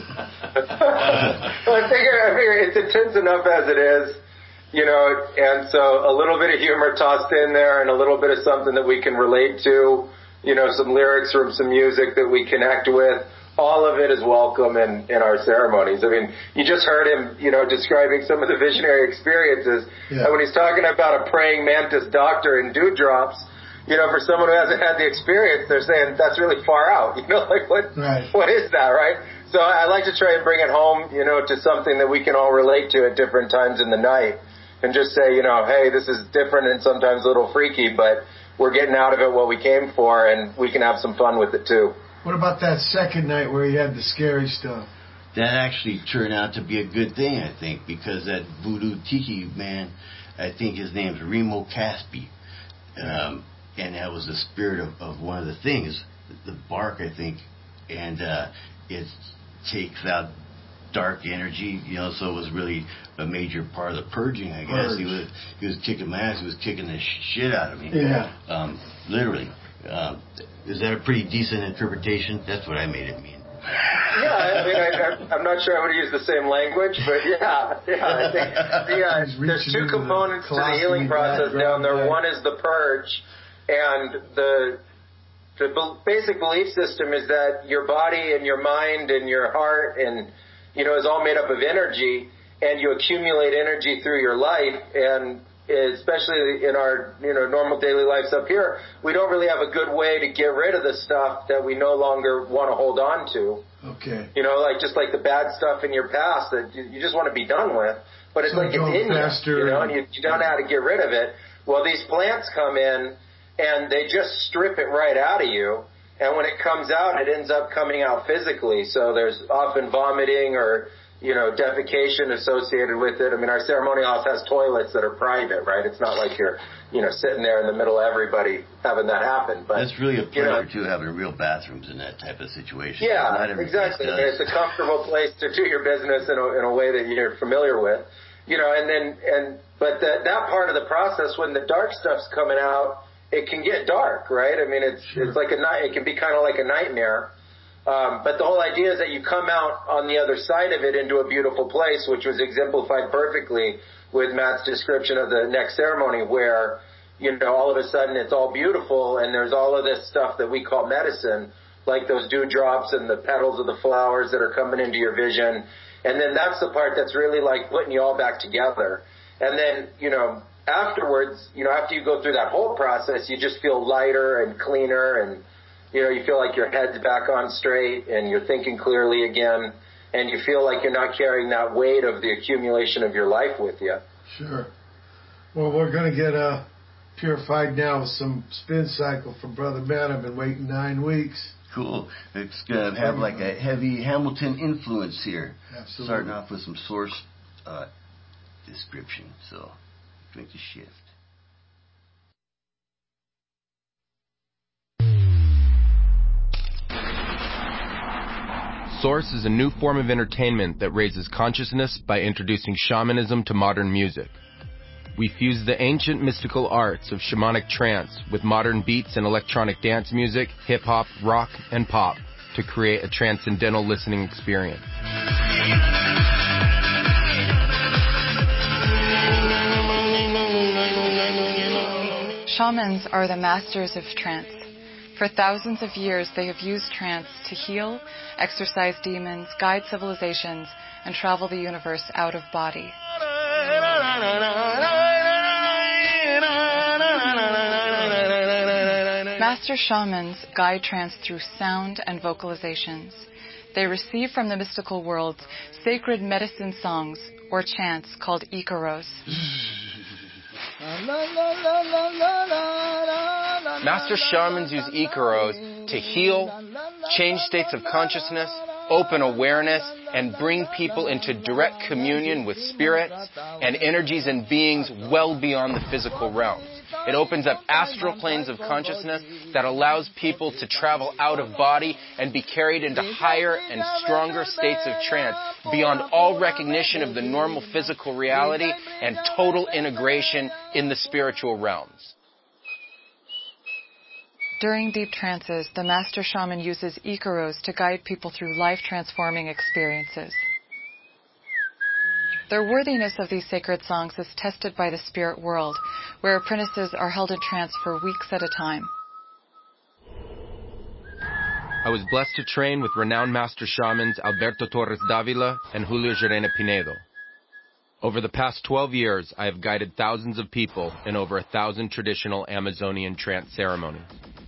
Well, I figure, I figure it's intense enough as it is, you know, and so a little bit of humor tossed in there and a little bit of something that we can relate to, you know, some lyrics from some music that we connect with. All of it is welcome in, in our ceremonies. I mean, you just heard him, you know, describing some of the visionary experiences. Yeah. And when he's talking about a praying mantis doctor and dewdrops, you know, for someone who hasn't had the experience, they're saying that's really far out. You know, like what, right. what is that, right? So I like to try and bring it home, you know, to something that we can all relate to at different times in the night, and just say, you know, hey, this is different and sometimes a little freaky, but we're getting out of it what we came for, and we can have some fun with it too. What about that second night where he had the scary stuff? That actually turned out to be a good thing, I think, because that voodoo tiki man, I think his name's Remo Caspi. Um, and that was the spirit of, of one of the things, the bark, I think, and uh, it takes out dark energy, you know, so it was really a major part of the purging, I guess. Purge. He was he was kicking my ass, he was kicking the shit out of me. Yeah. Um, literally. Uh, is that a pretty decent interpretation? That's what I made it mean. Yeah, I mean, I, I'm not sure I would use the same language, but yeah, yeah, I think yeah, there's two components to the healing process down there. One is the purge, and the the basic belief system is that your body and your mind and your heart and, you know, is all made up of energy, and you accumulate energy through your life, and especially in our, you know, normal daily lives up here, we don't really have a good way to get rid of the stuff that we no longer want to hold on to. Okay. You know, like just like the bad stuff in your past that you, you just want to be done with. But it's so like it's in you, you know, and you, you don't know how to get rid of it. Well, these plants come in and they just strip it right out of you. And when it comes out, it ends up coming out physically. So there's often vomiting or, you know, defecation associated with it. I mean, our ceremonial house has toilets that are private, right? It's not like you're, you know, sitting there in the middle of everybody having that happen. But it's really a pleasure, you know, too, having real bathrooms in that type of situation. Yeah, not every exactly. place I mean, it's a comfortable place to do your business in a, in a way that you're familiar with. You know, and then, and, but that, that part of the process, when the dark stuff's coming out, it can get dark, right? I mean, it's, sure. it's like a night, it can be kind of like a nightmare. Um, but the whole idea is that you come out on the other side of it into a beautiful place, which was exemplified perfectly with Matt's description of the next ceremony, where, you know, all of a sudden it's all beautiful and there's all of this stuff that we call medicine, like those dewdrops and the petals of the flowers that are coming into your vision. And then that's the part that's really like putting you all back together. And then, you know, afterwards, you know, after you go through that whole process, you just feel lighter and cleaner, and you know, you feel like your head's back on straight and you're thinking clearly again, and you feel like you're not carrying that weight of the accumulation of your life with you. Sure. Well, we're going to get uh, purified now with some spin cycle from Brother Matt. I've been waiting nine weeks. Cool. It's going to have like a heavy Hamilton influence here. Absolutely. Starting off with some source uh, description. So, drink the shift. Source is a new form of entertainment that raises consciousness by introducing shamanism to modern music. We fuse the ancient mystical arts of shamanic trance with modern beats and electronic dance music, hip-hop, rock, and pop to create a transcendental listening experience. Shamans are the masters of trance. For thousands of years, they have used trance to heal, exorcise demons, guide civilizations, and travel the universe out of body. Master shamans guide trance through sound and vocalizations. They receive from the mystical worlds sacred medicine songs or chants called Icaros. Master shamans use Icaros to heal, change states of consciousness, open awareness, and bring people into direct communion with spirits and energies and beings well beyond the physical realm. It opens up astral planes of consciousness that allows people to travel out of body and be carried into higher and stronger states of trance beyond all recognition of the normal physical reality and total integration in the spiritual realms. During deep trances, the master shaman uses Icaros to guide people through life-transforming experiences. Their worthiness of these sacred songs is tested by the spirit world, where apprentices are held in trance for weeks at a time. I was blessed to train with renowned master shamans Alberto Torres Davila and Julio Llerena Pinedo. Over the past twelve years, I have guided thousands of people in over a thousand traditional Amazonian trance ceremonies.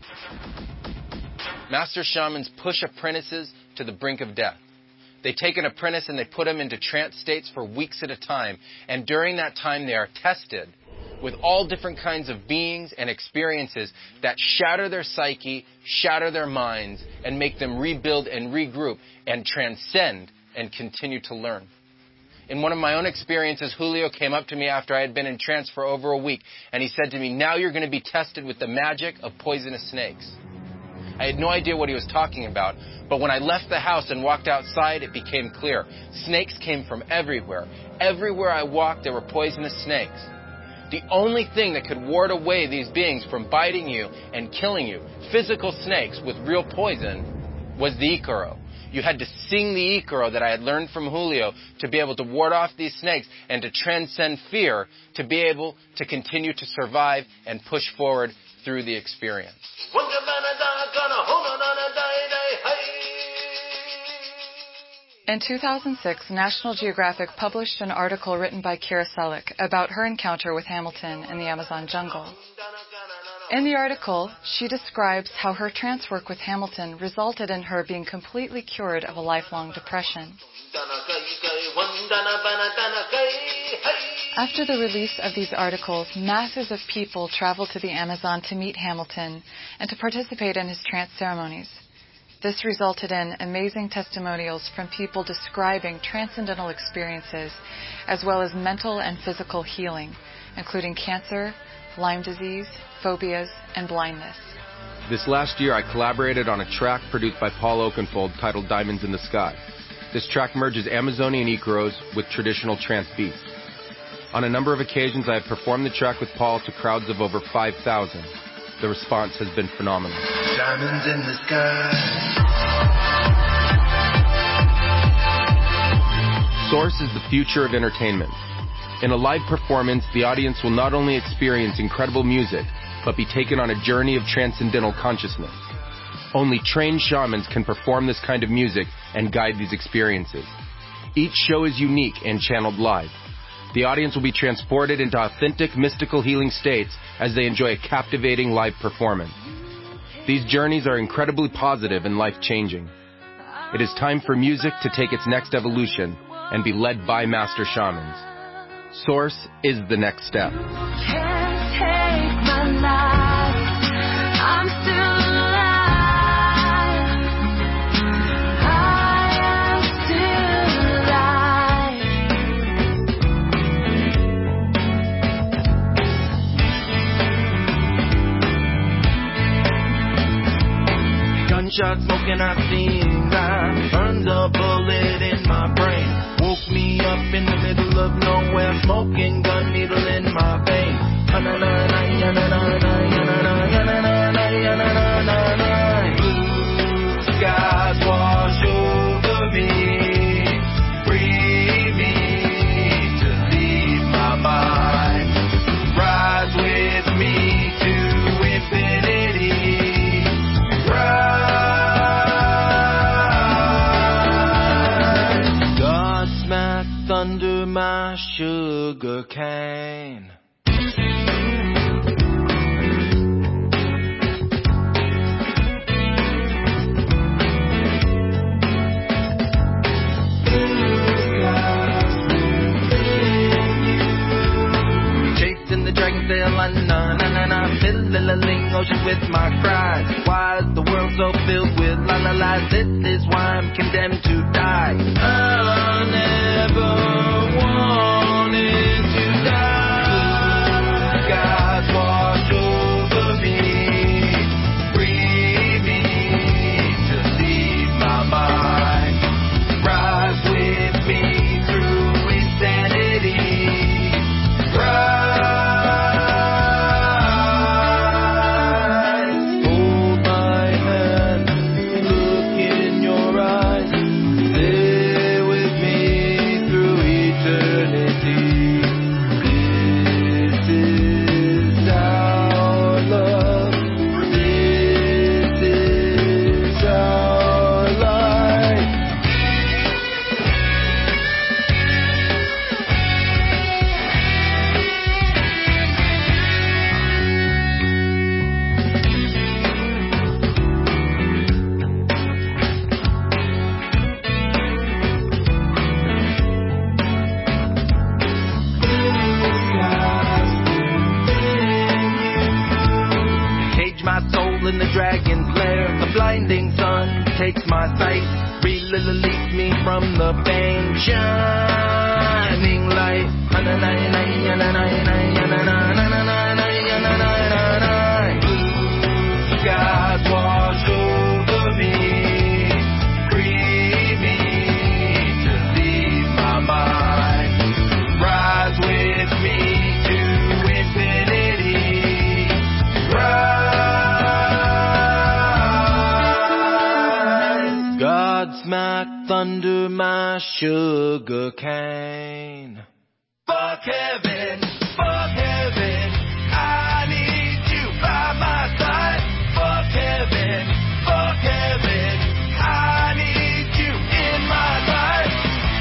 Master shamans push apprentices to the brink of death. They take an apprentice and they put him into trance states for weeks at a time. And during that time, they are tested with all different kinds of beings and experiences that shatter their psyche, shatter their minds, and make them rebuild and regroup and transcend and continue to learn. In one of my own experiences, Julio came up to me after I had been in trance for over a week, and he said to me, "Now you're going to be tested with the magic of poisonous snakes." I had no idea what he was talking about, but when I left the house and walked outside, it became clear. Snakes came from everywhere. Everywhere I walked, there were poisonous snakes. The only thing that could ward away these beings from biting you and killing you, physical snakes with real poison, was the Icaro. You had to sing the Icaro that I had learned from Julio to be able to ward off these snakes and to transcend fear, to be able to continue to survive and push forward through the experience. In two thousand six, National Geographic published an article written by Kira Selleck about her encounter with Hamilton in the Amazon jungle. In the article, she describes how her trance work with Hamilton resulted in her being completely cured of a lifelong depression. After the release of these articles, masses of people traveled to the Amazon to meet Hamilton and to participate in his trance ceremonies. This resulted in amazing testimonials from people describing transcendental experiences as well as mental and physical healing, including cancer, Lyme disease, phobias, and blindness. This last year, I collaborated on a track produced by Paul Oakenfold titled Diamonds in the Sky. This track merges Amazonian Icaros with traditional trance beats. On a number of occasions, I have performed the track with Paul to crowds of over five thousand. The response has been phenomenal. Diamonds in the sky. Source is the future of entertainment. In a live performance, the audience will not only experience incredible music, but be taken on a journey of transcendental consciousness. Only trained shamans can perform this kind of music and guide these experiences. Each show is unique and channeled live. The audience will be transported into authentic mystical healing states as they enjoy a captivating live performance. These journeys are incredibly positive and life-changing. It is time for music to take its next evolution and be led by master shamans. Source is the next step. Can't take my life. I'm still alive. I am still alive. Gunshot smoke and I seen that burns a bullet in my brain. Woke me up in the middle of nowhere, smoking gun needle in my vein. Blue skies wash over me, free me to leave my mind. Rise with me to infinity. Rise. God smacked under my sugar cane. Na na na na, filling oceans with my cries. Why is the world so filled with la la lies? This is why I'm condemned to die. I never wanted to die. Blue skies wash over me, free me to leave my mind. Rise with me through insanity. Rise. Takes my sight, release me from the pain, shining light. Blue skies wash over me, free me to leave my mind. Rise with me to infinity. Rise. God smacked under my sugar cane. Fuck heaven, fuck heaven, I need you by my side. Fuck heaven, fuck heaven, I need you in my life.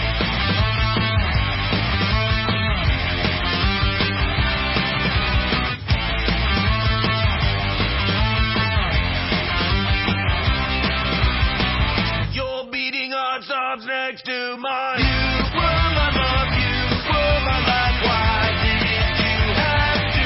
Your beating heart stops next to mine. You were my love, you were my life. Why did you have to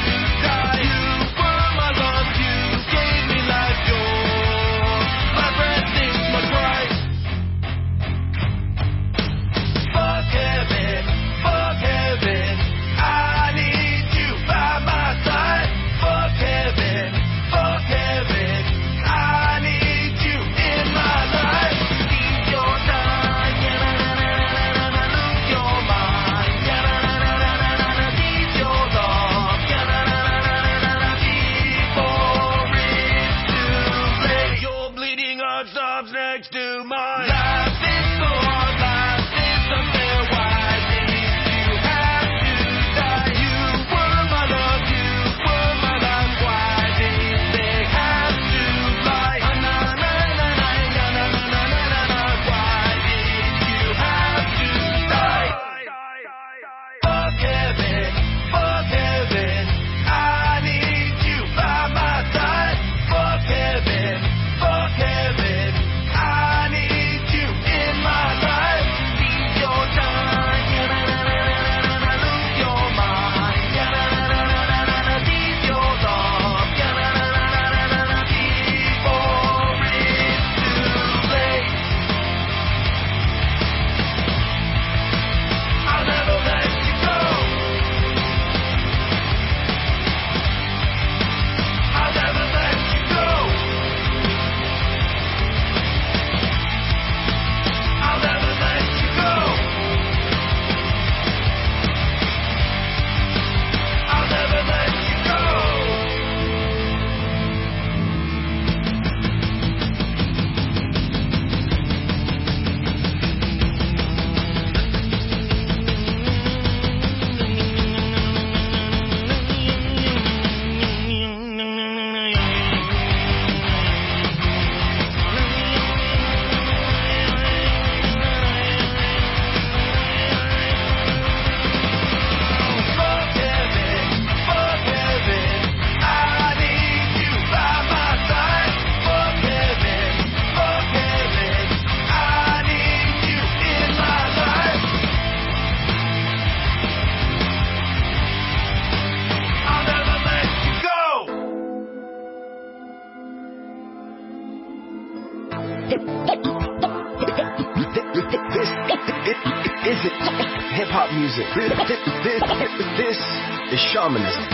isn't hip-hop music. This, this, this is shamanism.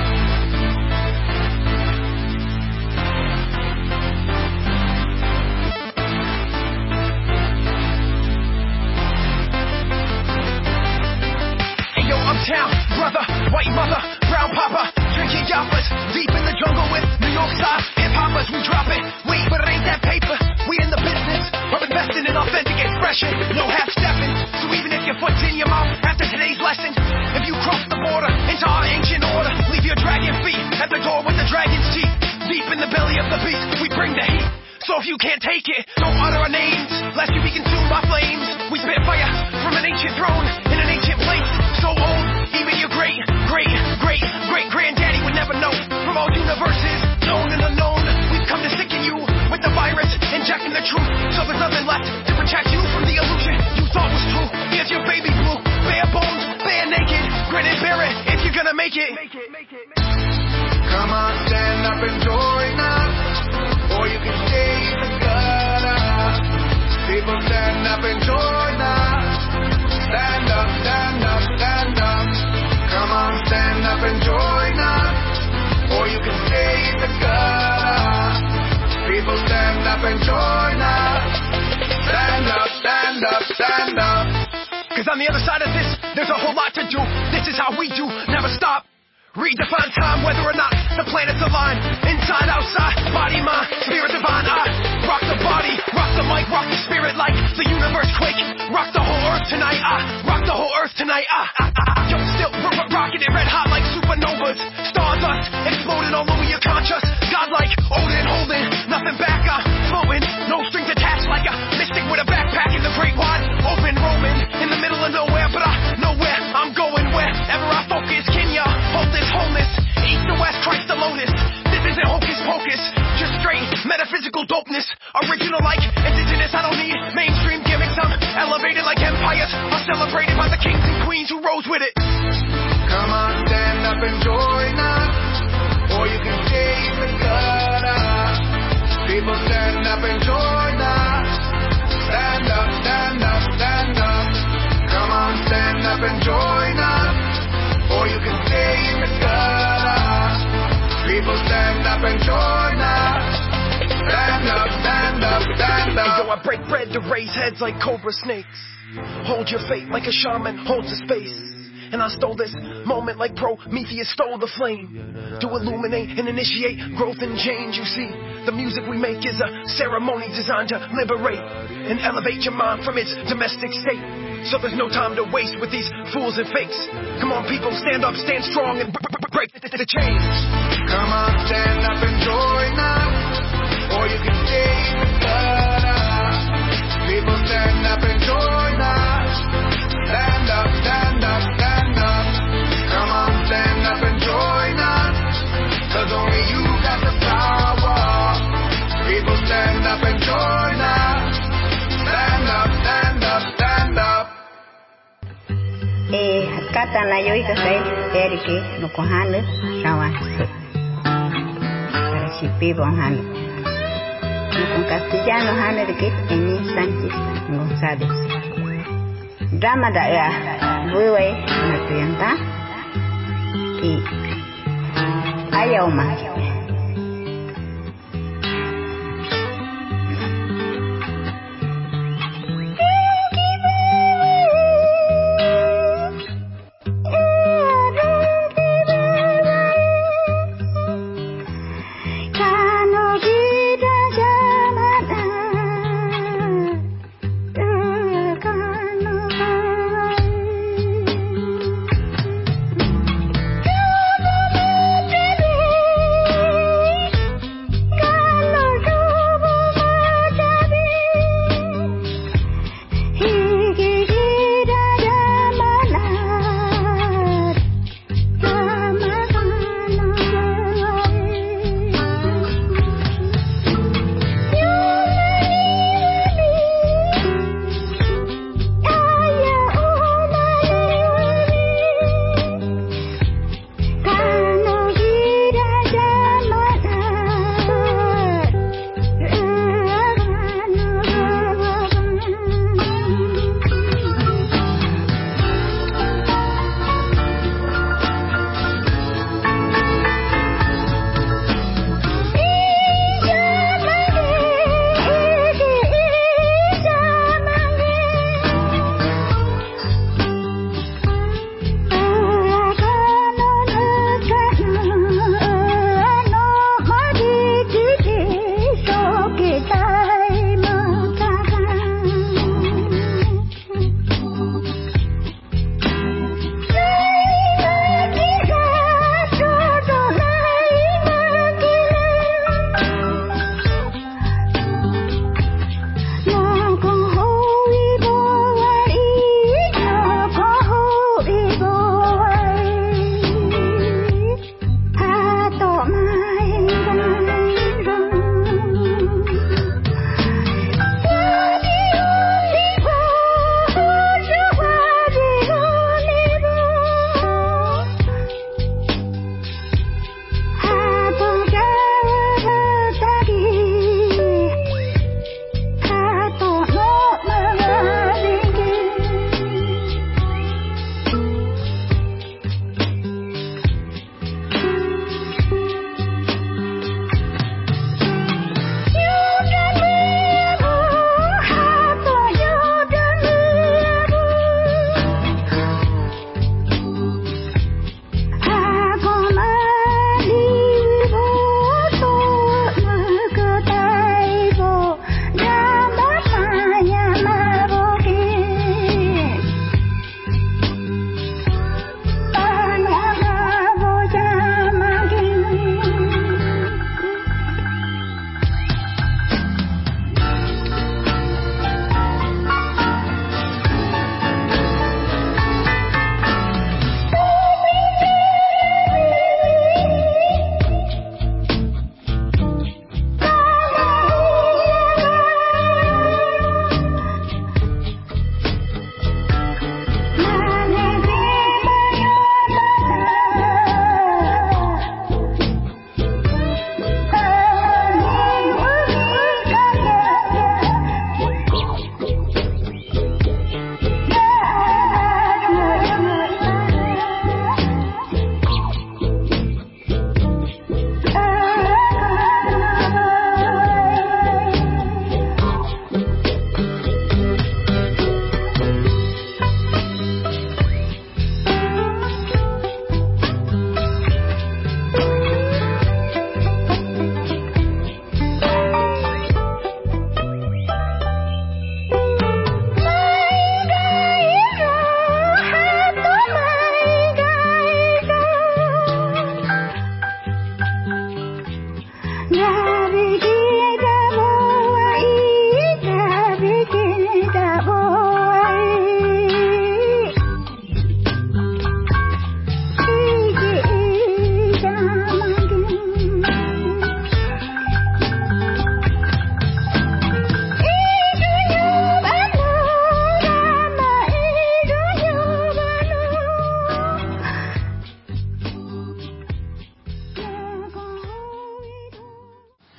Hey yo, uptown, brother, white mother, brown papa, drinking yappers, deep in the jungle with New York style hip-hoppers. We drop it, wait, but it ain't that paper. We in the business of investing in authentic expression, no half-stepping. So even if your foot's in your mouth after today's lesson, if you cross the border into our ancient order, leave your dragon feet at the door with the dragon's teeth. Deep in the belly of the beast, we bring the heat. So if you can't take it, don't utter our names, lest you be consumed by flames. We spit fire from an ancient throne in an ancient place, so old, even your great, great, great, great granddaddy would never know. From all universes, known and unknown, we've come to sicken you with the virus, injecting the truth, so there's nothing left to protect you from the illusion you thought was true. Here's your baby blue, bare bones, bare naked, grin and bear it if you're gonna make it. Come on, stand up and join us, or you can stay in the gutter. People stand up and join us. Stand up, stand up, stand up. Come on, stand up and join us, or you can stay in the gutter. People stand up and join us. Stand up, stand up, stand up. Cause on the other side of this, there's a whole lot to do. This is how we do, never stop. Redefine time, whether or not the planets align. Inside, outside, body, mind, spirit divine. I rock the body, rock the mic, rock the spirit like the universe quake. Rock the whole earth tonight. I rock the whole earth tonight. I, I, I, I. Yo, still r- r- rocking it red hot like supernovas. Stardust exploding all over your conscious. Godlike, Odin holding nothing back. I'm floating, no strings attached like a mystic with a backpack in the great wide open, roaming in the middle of nowhere. But I know where I'm going, wherever I focus. Can ya hold this wholeness? East to west, Christ the lotus. This isn't hocus pocus, just straight metaphysical dopeness. Original like indigenous, I don't need mainstream gimmicks. I'm elevated like empires are celebrated by the kings and queens who rose with it. Come on, stand up and join us, or you can stay in the gutter. People stand up and join us. Stand up, stand up, stand up. Come on, stand up and join us, or you can stay in the gutter. People stand up and join us. Stand up, stand up, stand up. And yo, I break bread to raise heads like cobra snakes. Hold your fate like a shaman holds a space. And I stole this moment like Prometheus stole the flame, to illuminate and initiate growth and change. You see, the music we make is a ceremony designed to liberate and elevate your mind from its domestic state. So there's no time to waste with these fools and fakes. Come on people, stand up, stand strong and b- b- break the, the chains. Come on, stand up and join us, or you can stay in the gutter. People stand up and join us. Stand up, stand up, stand up. Come on, stand up and join us, cause only you got the power. People stand up and join us. Stand up, stand up, stand up. E kata na yo ika sai erike no kohane shawa se. Para si pibo hane. No con castellano hane de que Eni Sánchez González. Drama da ya buwe na tuyanta ki ayaw ma. Thank you.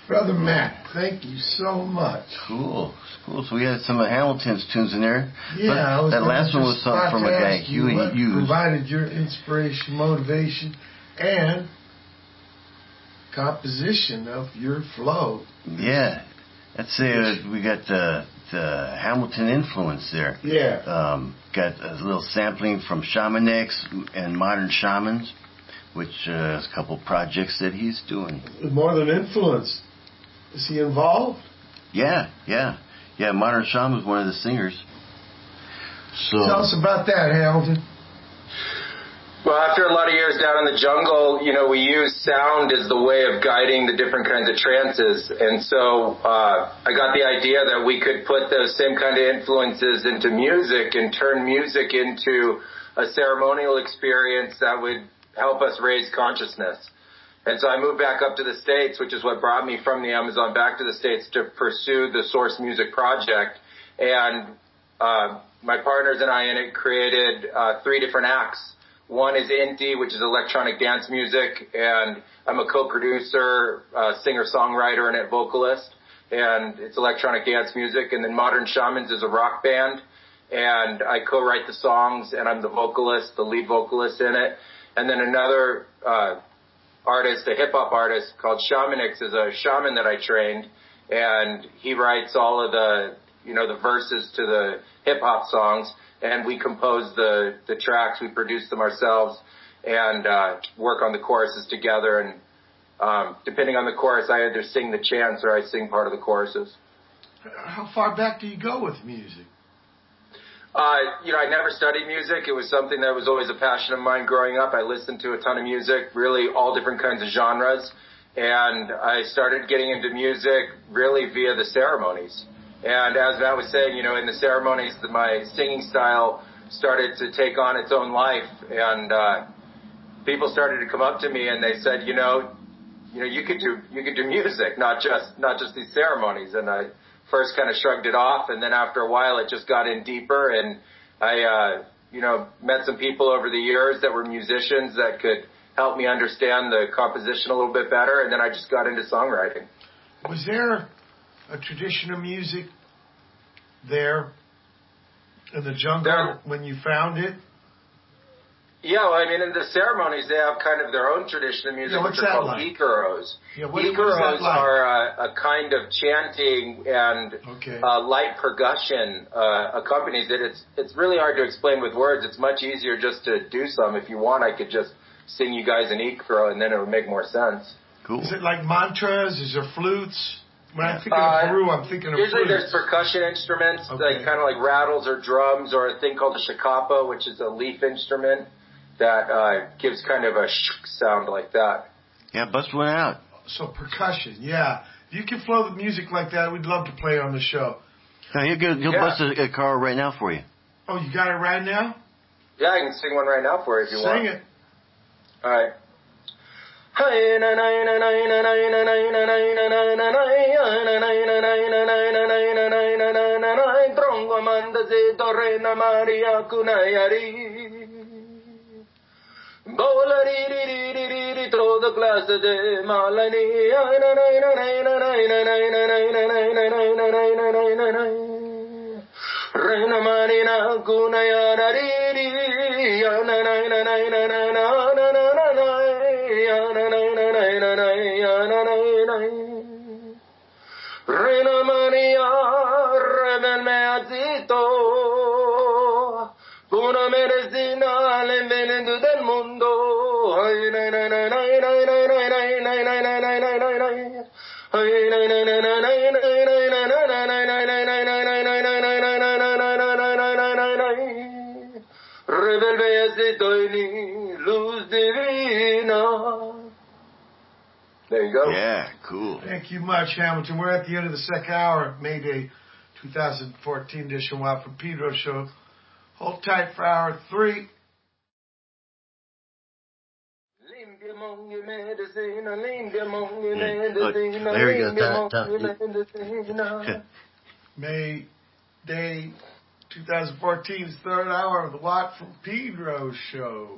Brother Matt, thank you so much. Cool, cool. So we had some of Hamilton's tunes in there. Yeah, I was that last one was something from a guy Huey Hughes. Provided your inspiration, motivation, and composition of your flow. Yeah, let's say uh, we got the the Hamilton influence there. Yeah. Um, got a little sampling from Shaman X and Modern Shamans, which uh, is a couple projects that he's doing. More than influence. Is he involved? Yeah, yeah. Yeah, Modern Shaman's one of the singers. So tell us about that, Hamilton. Well, after a lot of years down in the jungle, you know, we use sound as the way of guiding the different kinds of trances. And so uh, I got the idea that we could put those same kind of influences into music and turn music into a ceremonial experience that would help us raise consciousness. And so I moved back up to the States, which is what brought me from the Amazon back to the States to pursue the Source Music Project. And uh, my partners and I in it created uh, three different acts. One is Inti, which is electronic dance music, and I'm a co-producer, uh, singer-songwriter, and a vocalist, and it's electronic dance music. And then Modern Shamans is a rock band, and I co-write the songs, and I'm the vocalist, the lead vocalist in it. And then another uh, artist, a hip-hop artist called Shamanix, is a shaman that I trained, and he writes all of the, you know, the verses to the hip-hop songs. And we compose the, the tracks, we produce them ourselves, and uh, work on the choruses together. And um, depending on the chorus, I either sing the chants or I sing part of the choruses. How far back do you go with music? Uh, you know, I never studied music. It was something that was always a passion of mine growing up. I listened to a ton of music, really all different kinds of genres. And I started getting into music really via the ceremonies. And as Matt was saying, you know, in the ceremonies, the, my singing style started to take on its own life, and uh, people started to come up to me and they said, you know, you know, you could do you could do music, not just not just these ceremonies. And I first kind of shrugged it off, and then after a while, it just got in deeper, and I, uh, you know, met some people over the years that were musicians that could help me understand the composition a little bit better, and then I just got into songwriting. Was there a tradition of music there in the jungle there, when you found it? Yeah, well, I mean, in the ceremonies, they have kind of their own tradition of music, yeah, which are called like? Ikaros. Yeah, what, Ikaros like? are a, a kind of chanting and okay. uh, light percussion uh, accompanies it. It's it's really hard to explain with words. It's much easier just to do some. If you want, I could just sing you guys an Ikaro, and then it would make more sense. Cool. Is it like mantras? Is there flutes? When I'm thinking of Peru, I'm thinking of Usually flutes. There's percussion instruments, okay. like kind of like rattles or drums, or a thing called a shakapa, which is a leaf instrument that uh, gives kind of a shk sound like that. Yeah, bust one out. So percussion, yeah. If you can flow the music like that, we'd love to play on the show. No, he'll, get, he'll yeah. bust a, a car right now for you. Oh, you got it right now? Yeah, I can sing one right now for you if you Sing want. Sing it. All right. Toda classe de malani Reina Marina Gunaya Riri na na na na na na na na na na Reina Maria revelme azito una medicina all'envenenamento del mondo ay na na na na na na na na na na na na ay na na na na na na There you go. Yeah, cool. Thank you much, Hamilton. We're at the end of the second hour, May Day twenty fourteen edition Wild from Pedro show. Hold tight for hour three. There you go. Top, top. May Day twenty fourteen's third hour of the Watt from Pedro show.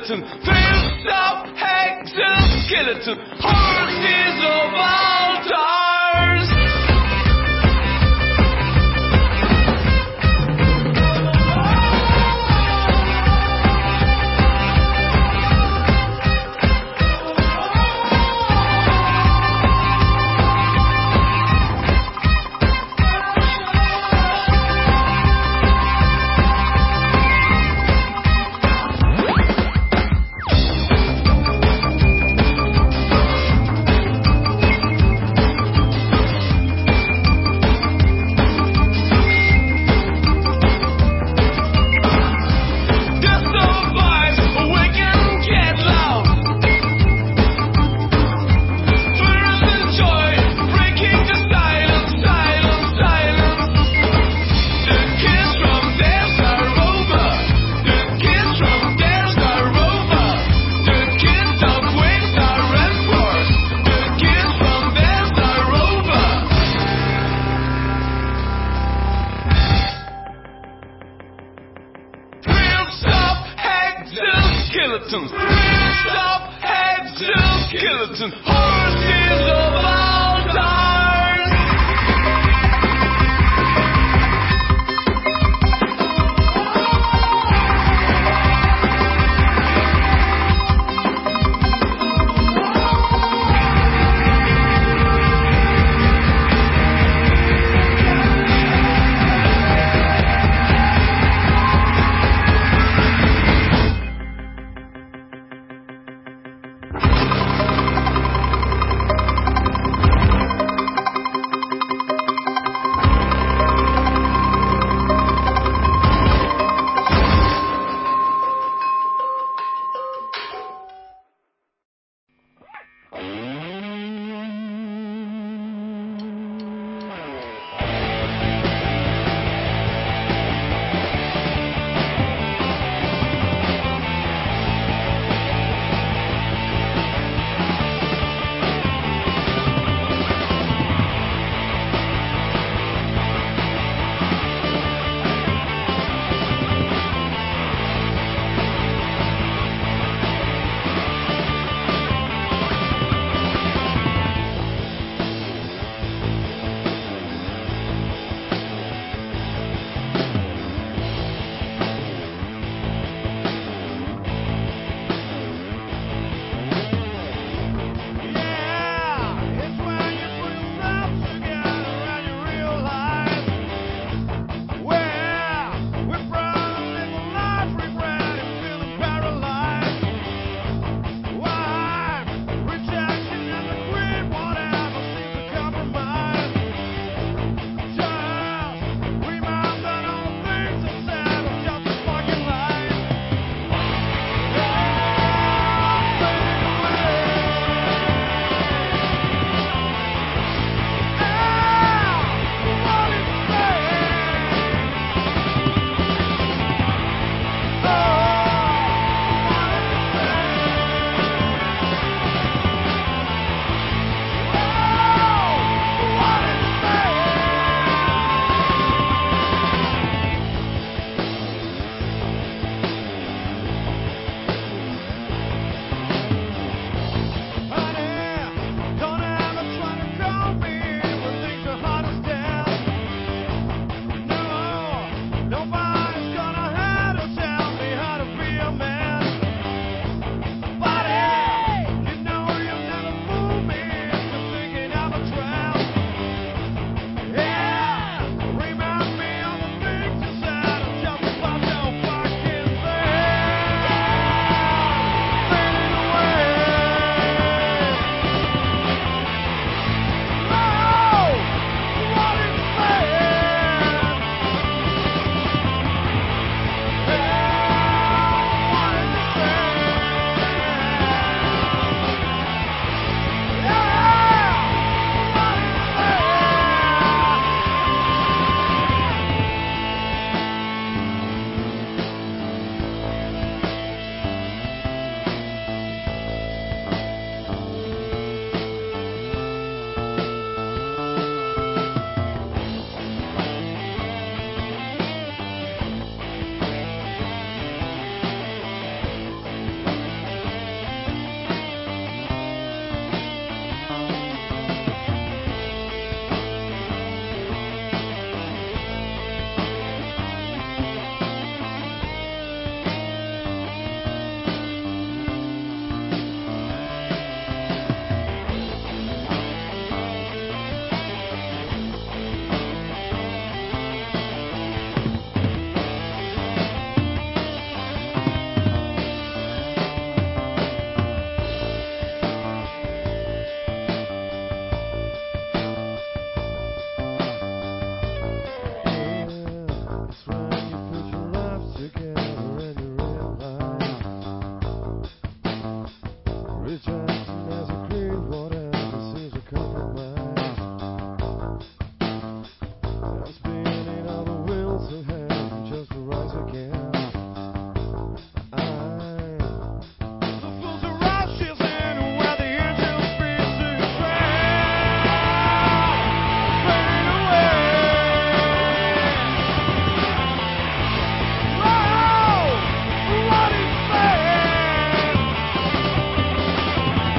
skeleton, filled up exoskeleton, horses of altars. Skeletons, wheels of exoskeleton, horses of altars. What is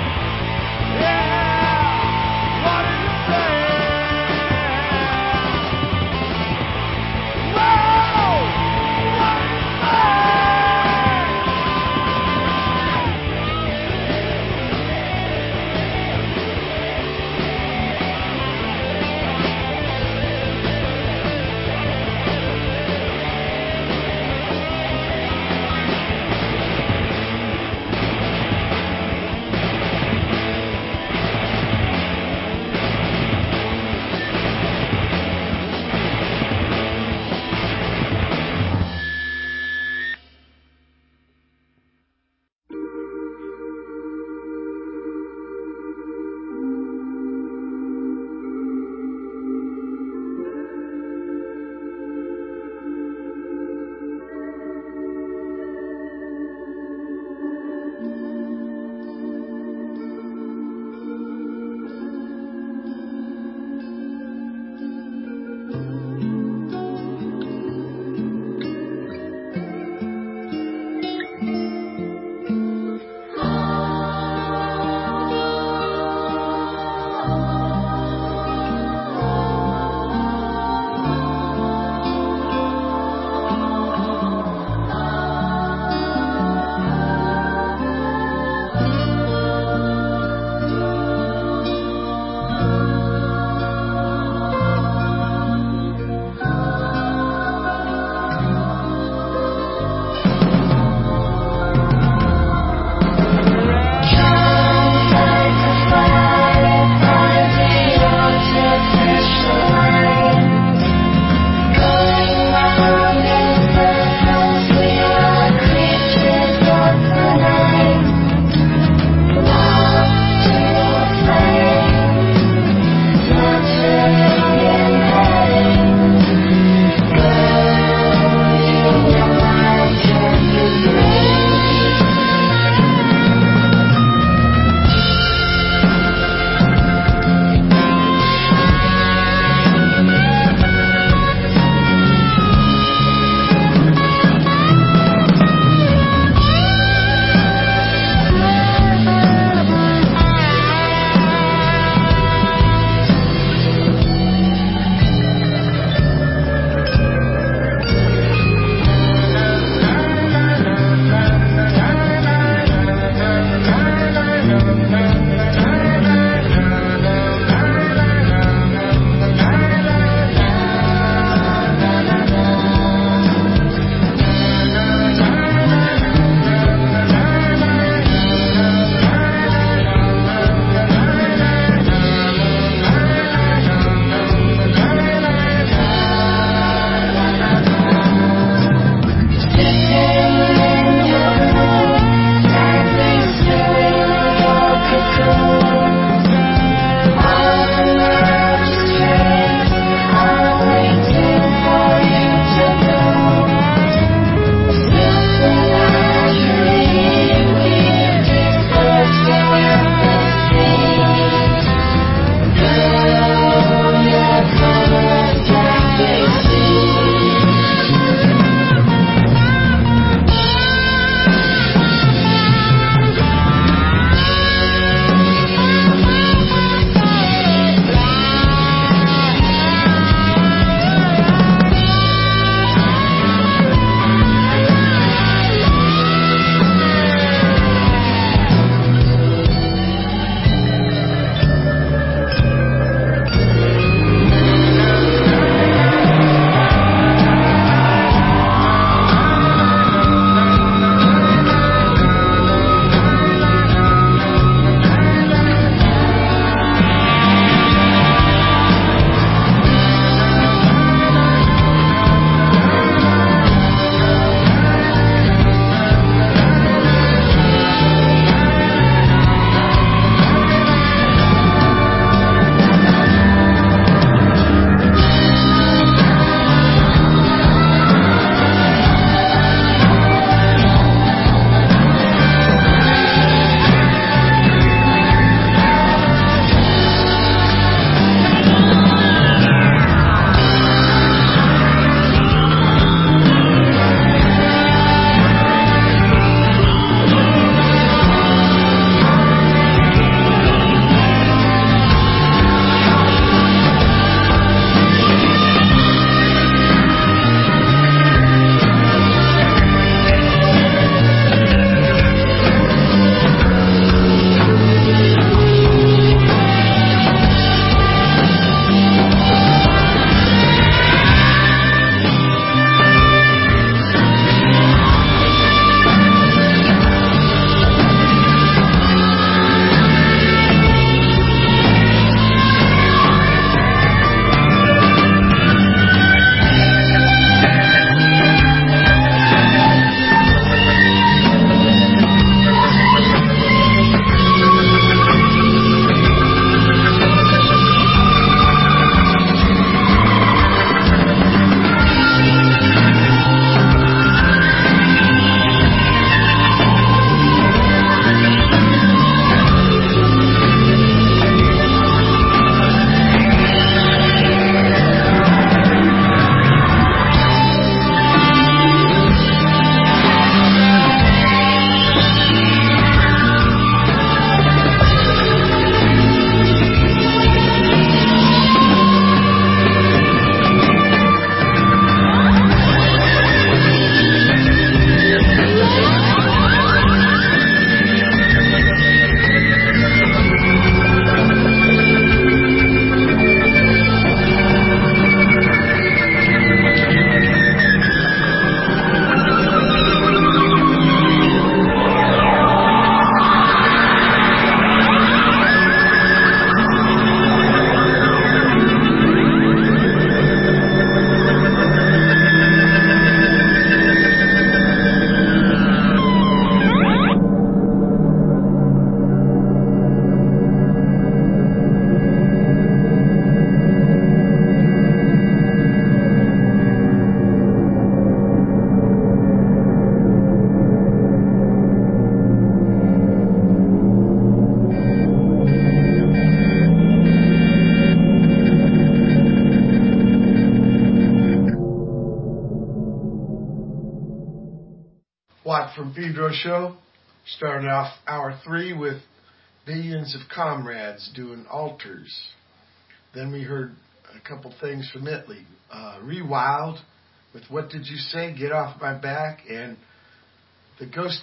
Pedro Show. Started off hour three with Billions of Comrades doing Altars. Then we heard a couple things from Italy. Uh, Rewild with What Did You Say? Get Off My Back. And the Ghost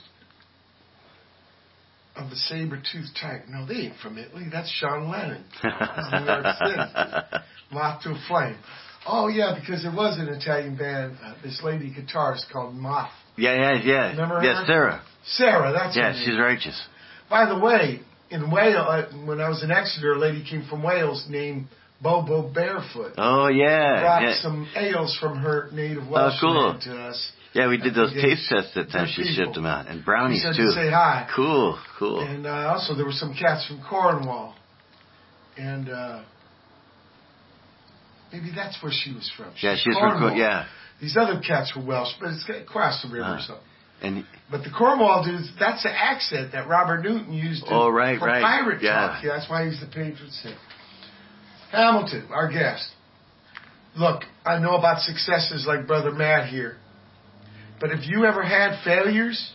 of the Saber-Toothed Tiger. No, they ain't from Italy. That's Sean Lennon. New York City. Moth to a Flame. Oh, yeah, because there was an Italian band, uh, this lady guitarist called Moth. Yeah, yeah, yeah. Remember yeah, her? Sarah. Sarah, that's Yeah, her name. she's righteous. By the way, in Wales, uh, when I was in Exeter, a lady came from Wales named Bobo Barefoot. Oh, yeah. Brought yeah. some ales from her native Welsh Oh, cool. land to us. Yeah, we did And those we taste tests that time. good She people. shipped them out. And brownies, She said too. to say hi. Cool, cool. And uh, also there were some cats from Cornwall. And uh, maybe that's where she was from. Yeah, she's from Cornwall. Cornwall. Yeah. These other cats were Welsh, but it's across the river Uh, or something. And But the Cornwall dudes, that's the accent that Robert Newton used to, Oh, right, for right. pirate Yeah. talk. Yeah, that's why he's the patron saint. Hamilton, our guest. Look, I know about successes like Brother Matt here, but have you ever had failures?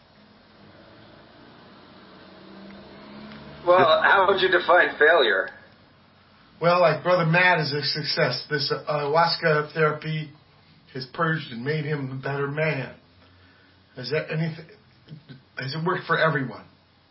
Well, how would you define failure? Well, like Brother Matt is a success. This uh, ayahuasca therapy has purged and made him a better man. Has that anything? Has it worked for everyone?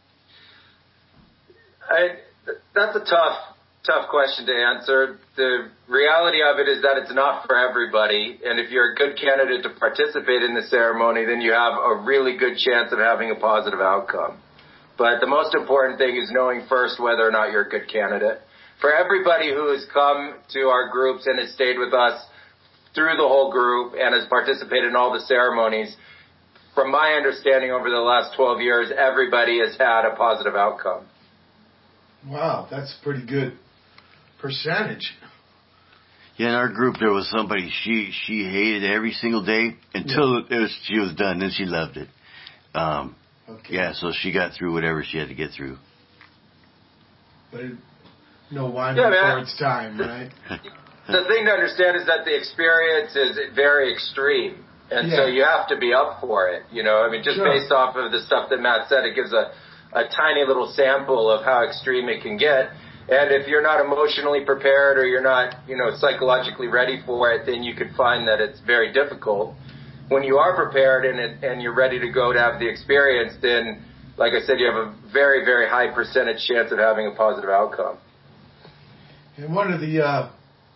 I, that's a tough, tough question to answer. The reality of it is that it's not for everybody. And if you're a good candidate to participate in the ceremony, then you have a really good chance of having a positive outcome. But the most important thing is knowing first whether or not you're a good candidate. For everybody who has come to our groups and has stayed with us through the whole group and has participated in all the ceremonies, from my understanding over the last twelve years, everybody has had a positive outcome. Wow, that's a pretty good percentage. Yeah, in our group there was somebody, she she hated every single day until it was, she was done, then she loved it. Um, Okay. Yeah, so she got through whatever she had to get through. But it, no wine Yeah, before man. it's time, right? The thing to understand is that the experience is very extreme. And so Yeah. you have to be up for it. You know, I mean, just Sure. based off of the stuff that Matt said, it gives a, a tiny little sample of how extreme it can get. And if you're not emotionally prepared or you're not, you know, psychologically ready for it, then you could find that it's very difficult. When you are prepared and it, and you're ready to go to have the experience, then, like I said, you have a very, very high percentage chance of having a positive outcome. And one of the uh,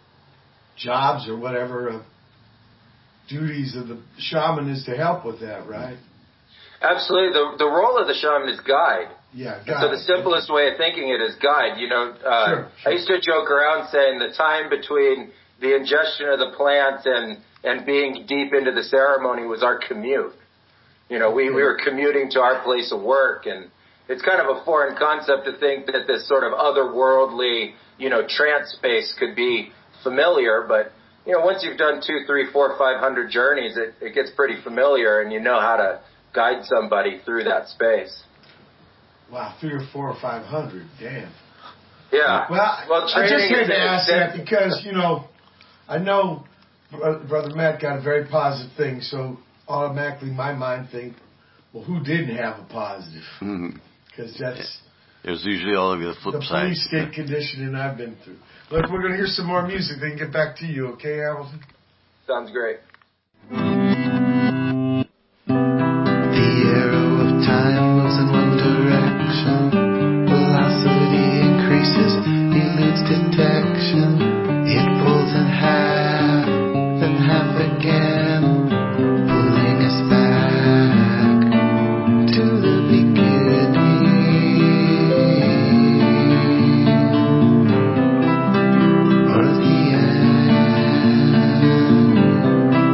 jobs or whatever, uh, duties of the shaman is to help with that, right? Absolutely. The the role of the shaman is guide. Yeah, And guide. so the simplest way of thinking it is guide. You know, uh, Sure, I used to joke around saying the time between the ingestion of the plants and, and being deep into the ceremony was our commute. You know, we, we were commuting to our place of work, and it's kind of a foreign concept to think that this sort of otherworldly, you know, trance space could be familiar, but, you know, once you've done two, three, four, five hundred journeys, it, it gets pretty familiar, and you know how to guide somebody through that space. Wow, three or four or five hundred, damn. Yeah. Well, well I just training had is to an ask that extent- because, you know, I know Bro- Brother Matt got a very positive thing, so automatically my mind think, well, who didn't have a positive? Mhm. Because that's There's usually all of the flip the sides. police state conditioning I've been through. Look, we're going to hear some more music, then get back to you, okay, Hamilton? Sounds great. The arrow of time moves in one direction. Velocity increases, eludes detection. It folds in half, then half again, pulling us back to the beginning. Or the end.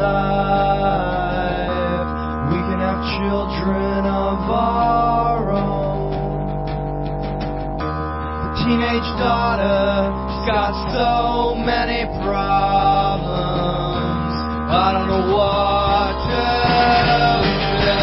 alive. We can have children of our own. The teenage daughter, she's got so many problems. I don't know what to do.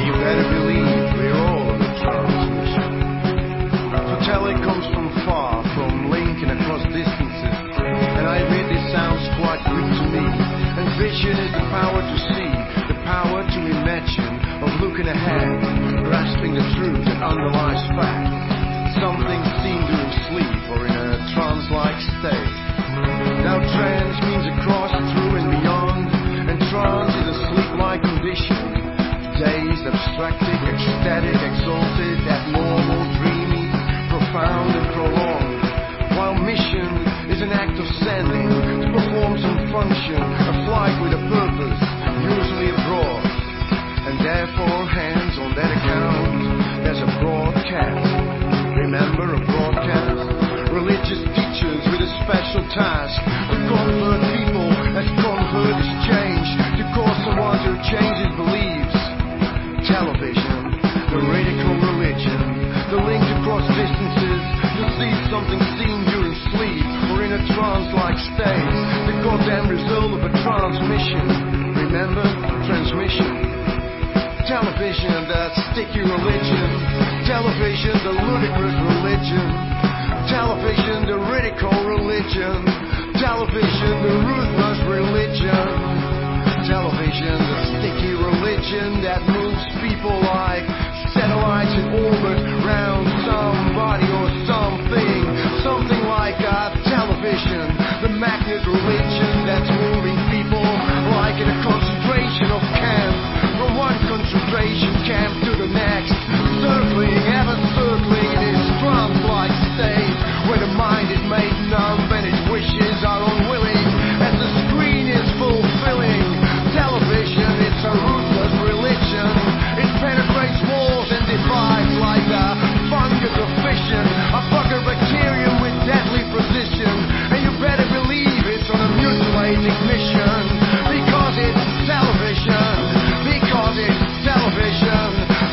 you better believe we're all on a transmission. For tele comes from far, from linking across distances, and I admit this sounds quite Greek to me. And vision is the power to see, the power to imagine, of looking ahead, grasping the truth that underlies fact. Something seen during sleep or in a trance-like state. Now trance means across, through and beyond, and trance is a sleep-like condition. Dazed, abstracted, ecstatic, exalted, abnormal, dreamy, profound and prolonged. While mission is an act of sending to perform some function, a flight with a purpose, usually abroad. And therefore, hands on that account, there's a broadcast. Remember a broadcast? Religious teachers with a special task to convert people as convert is change, to cause someone to change his beliefs. Television, the radical religion, the link across distances, to see something seen during sleep or in a trance-like state, the goddamn result of a transmission. Remember? Transmission. Television, the sticky religion. Television, the ludicrous religion. Television, the ridicule religion. Television, the ruthless religion. Television, the sticky religion that moves people like satellites in orbit round somebody or something. Something like a television, the magnet religion that's moving people like in a concentration of camp. From one concentration camp to the next, circling, ever circling in its trance-like state, where the mind is made numb and its wishes are unwilling, as the screen is fulfilling. Television, it's a ruthless religion. It penetrates walls and divides like a fungus of fission, a bugger bacterium with deadly precision. And you better believe it's on a mutilating mission, because it's television. Because it's television.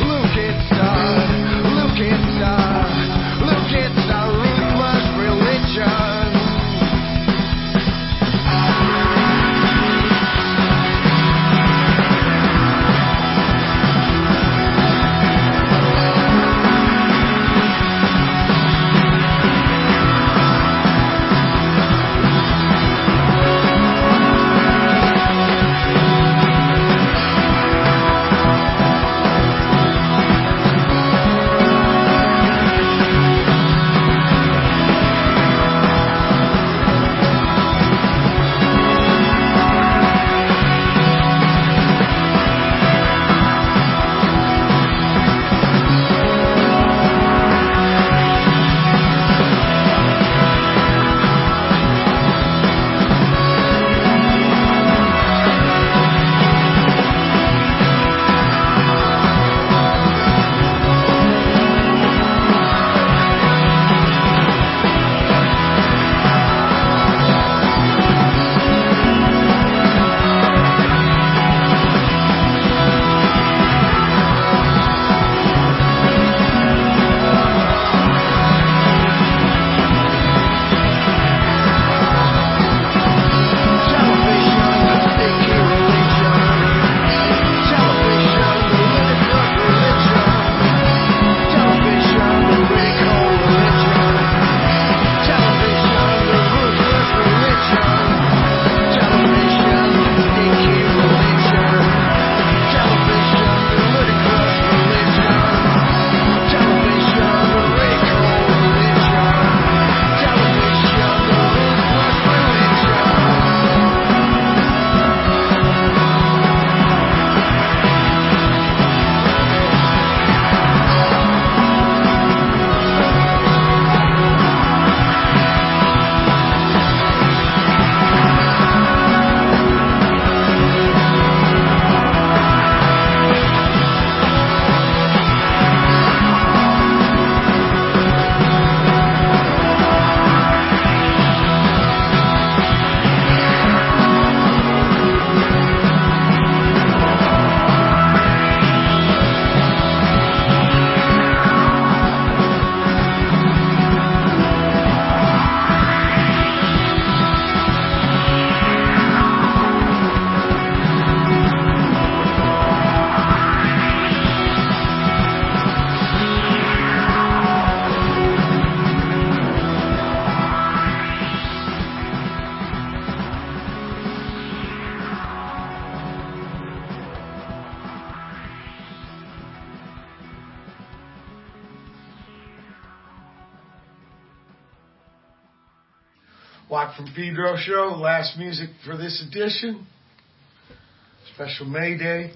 Watt from Pedro show. Last music for this edition. Special May Day.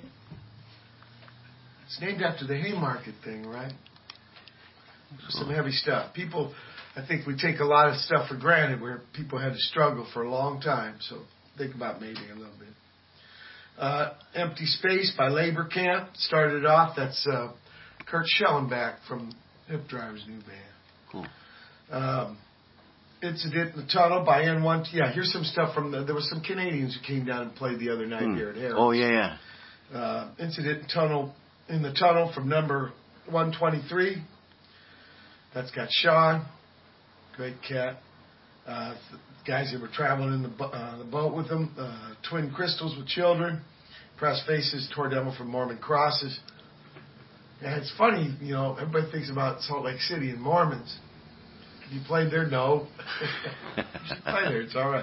It's named after the Haymarket thing, right? Some heavy stuff. People, I think we take a lot of stuff for granted where people had to struggle for a long time. So think about May Day a little bit. Uh, Empty Space by Labor Camp started off. That's uh, Kurt Schellenbach from Hip Driver's new band. Cool. Um, Incident in the Tunnel by N one. Yeah, here's some stuff from the, there were some Canadians who came down and played the other night Hmm. here at Harris. Oh, yeah, yeah. Uh, Incident in Tunnel in the Tunnel from number one twenty-three. That's got Sean, great cat. Uh, the guys that were traveling in the, bo- uh, the boat with them. Uh, Twin Crystals with Children. Press Faces, Tour Demo from Mormon Crosses. And it's funny, you know, everybody thinks about Salt Lake City and Mormons. Have you played there? No. You should play there. It's all right.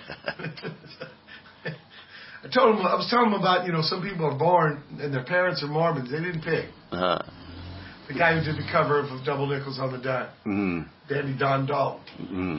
I told him, I was telling him about, you know, some people are born and their parents are Mormons. They didn't pick. Uh-huh. The guy who did the cover of Double Nickels on the Dime, Mm-hmm. Danny Don Dalton. Mm-hmm.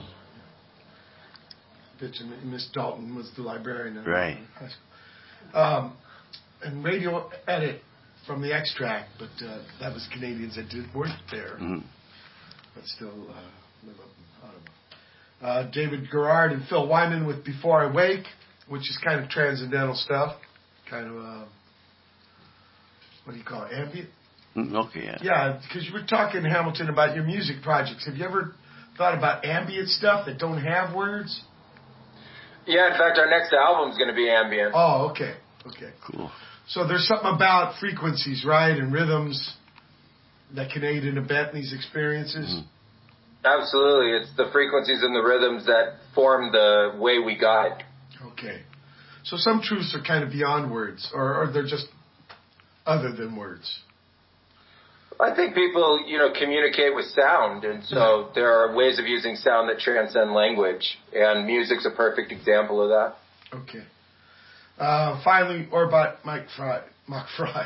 Bitch, and Miss Dalton was the librarian in Right. high school. Um, and Radio Edit from the Extract, but uh, that was Canadians that did work there, Mm-hmm. but still uh, live up in Ottawa. Uh, David Gerard and Phil Wyman with Before I Wake, which is kind of transcendental stuff, kind of uh, what do you call it, ambient? Mm, Okay, yeah. Yeah, because you were talking, Hamilton, about your music projects. Have you ever thought about ambient stuff that don't have words? Yeah, in fact, our next album's going to be ambient. Oh, okay. Okay. Cool. So there's something about frequencies, right, and rhythms that can aid in abet these experiences? Mm-hmm. Absolutely. It's the frequencies and the rhythms that form the way we guide. Okay. So some truths are kind of beyond words, or, or they're just other than words. I think people, you know, communicate with sound, and so there are ways of using sound that transcend language, and music's a perfect example of that. Okay. Uh, finally, Orbit Mike Fry. Mach Fry.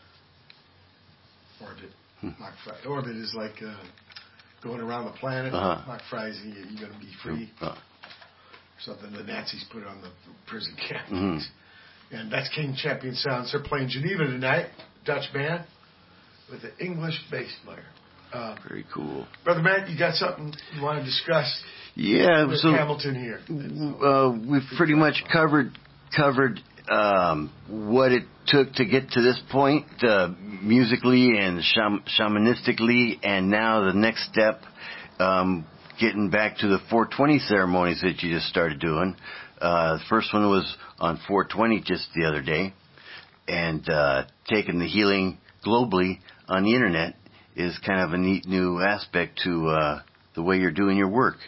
Orbit. Mach Fry. Orbit is like uh, going around the planet. Uh-huh. Mach Fry is you, you're going to be free. Uh, Something the Nazis put on the prison camp. mm-hmm. And that's King Champion Sounds. They're playing Geneva tonight, Dutch band, with an English bass player. Uh, Very cool. Brother Matt, you got something you want to discuss Yeah, with so Hamilton here? uh, we've pretty much covered covered um, what it took to get to this point, uh, musically and sham- shamanistically, and now the next step, um, getting back to the four twenty ceremonies that you just started doing. Uh, the first one was on four twenty just the other day, and uh, taking the healing globally on the internet is kind of a neat new aspect to uh, the way you're doing your work.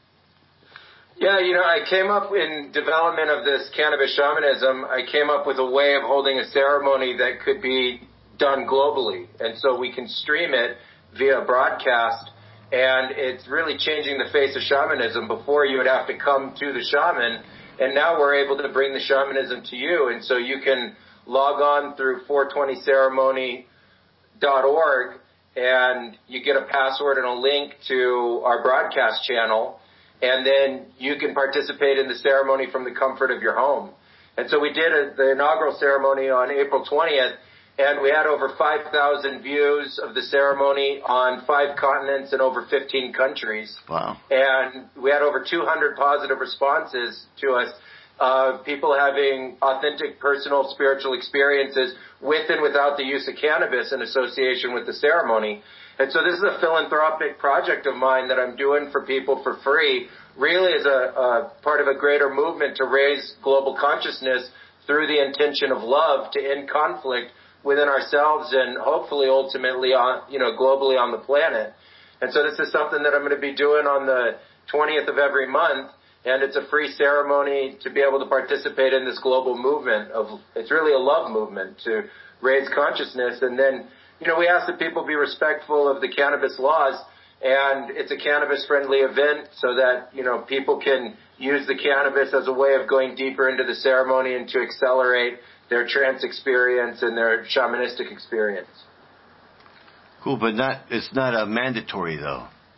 Yeah, you know, I came up in development of this cannabis shamanism, I came up with a way of holding a ceremony that could be done globally. And so we can stream it via broadcast, and it's really changing the face of shamanism. Before, you would have to come to the shaman, and now we're able to bring the shamanism to you. And so you can log on through four twenty ceremony dot org, and you get a password and a link to our broadcast channel, and then you can participate in the ceremony from the comfort of your home. And so we did a, the inaugural ceremony on April twentieth, and we had over five thousand views of the ceremony on five continents and over fifteen countries. Wow. And we had over two hundred positive responses to us. Uh, people having authentic personal spiritual experiences with and without the use of cannabis in association with the ceremony. And so this is a philanthropic project of mine that I'm doing for people for free, really as a, a part of a greater movement to raise global consciousness through the intention of love to end conflict within ourselves and hopefully ultimately on, you know, globally on the planet. And so this is something that I'm going to be doing on the twentieth of every month. And it's a free ceremony to be able to participate in this global movement of, it's really a love movement to raise consciousness. And then, you know, we ask that people be respectful of the cannabis laws, and it's a cannabis friendly event so that, you know, people can use the cannabis as a way of going deeper into the ceremony and to accelerate their trance experience and their shamanistic experience. Cool, but not, it's not a mandatory though.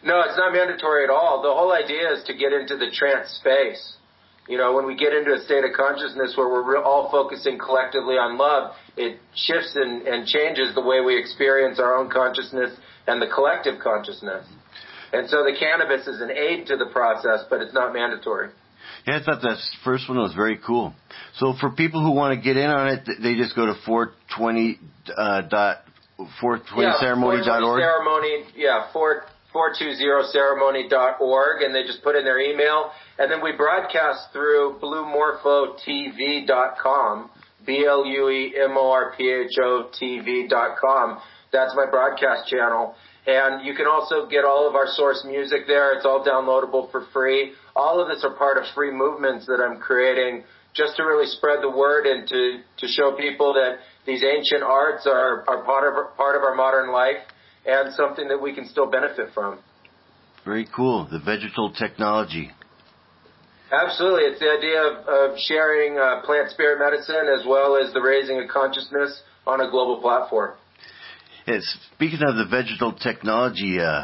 No, it's not mandatory at all. The whole idea is to get into the trance space. You know, when we get into a state of consciousness where we're re- all focusing collectively on love, it shifts and, and changes the way we experience our own consciousness and the collective consciousness. And so the cannabis is an aid to the process, but it's not mandatory. Yeah, I thought that first one was very cool. So for people who want to get in on it, they just go to four twenty uh, dot four twenty ceremony dot org. Ceremony, yeah, four twenty ceremony dot org, and they just put in their email, and then we broadcast through blue morpho T V dot com, B L U E M O R P H O T V dot com. That's my broadcast channel. And you can also get all of our source music there. It's all downloadable for free. All of this are part of free movements that I'm creating just to really spread the word and to, to show people that these ancient arts are, are part of, part of our modern life and something that we can still benefit from. Very cool. The vegetal technology. Absolutely. It's the idea of, of sharing uh, plant spirit medicine as well as the raising of consciousness on a global platform. Yes, speaking of the vegetal technology, uh,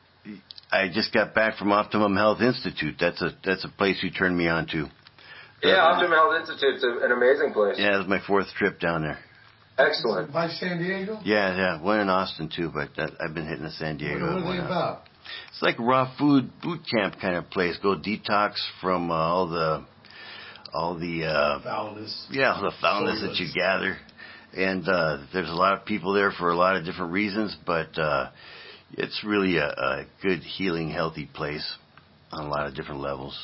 I just got back from Optimum Health Institute. That's a that's a place you turned me on to. Yeah, uh, Optimum Health Institute's a, an amazing place. Yeah, it was my fourth trip down there. Excellent. By San Diego? Yeah, yeah. One in Austin, too, but that, I've been hitting the San Diego. What are they about? It's like a raw food boot camp kind of place. Go detox from uh, all the... all the... Uh, foulness. Yeah, all the foulness that you gather. And uh, there's a lot of people there for a lot of different reasons, but uh, it's really a, a good, healing, healthy place on a lot of different levels.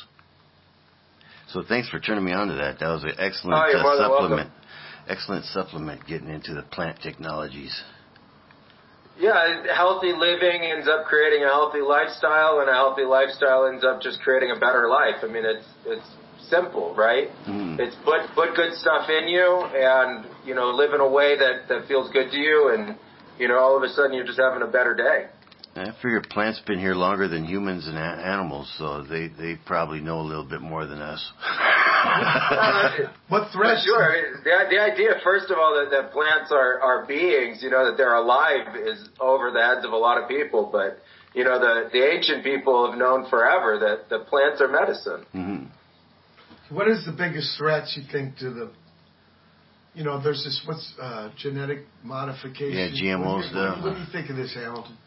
So thanks for turning me on to that. That was an excellent oh, uh, supplement. Welcome. Excellent supplement getting into the plant technologies. Yeah, healthy living ends up creating a healthy lifestyle, and a healthy lifestyle ends up just creating a better life. I mean, it's it's simple, right? Mm. It's put put good stuff in you, and you know, live in a way that that feels good to you, and you know, all of a sudden you're just having a better day. I figure plants been here longer than humans and a- animals, so they they probably know a little bit more than us. uh, what threats? Sure. I mean, the the idea, first of all, that, that plants are are beings, you know, that they're alive, is over the heads of a lot of people, but you know, the the ancient people have known forever that the plants are medicine. Mm-hmm. What is the biggest threats you think to the, you know, there's this, what's uh, genetic modification? Yeah, G M Os. What do, you, what, what do you think of this, Hamilton?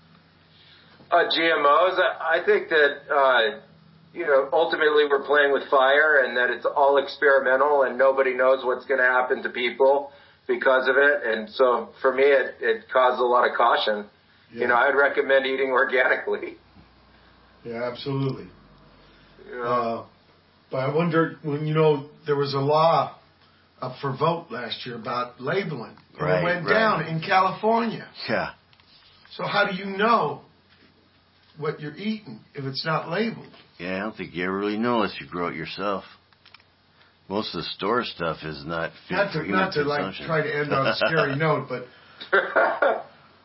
Uh, G M Os, I, I think that, uh, you know, ultimately we're playing with fire and that it's all experimental and nobody knows what's going to happen to people because of it. And so for me, it, it causes a lot of caution. Yeah. You know, I'd recommend eating organically. Yeah, absolutely. You know? uh, But I wonder, when, you know, there was a law up for vote last year about labeling. And right, it went right. down in California. Yeah. So how do you know what you're eating if it's not labeled? Yeah, I don't think you ever really know unless you grow it yourself. Most of the store stuff is not fit not for to, human Not to, like, try to end on a scary note, but... yeah,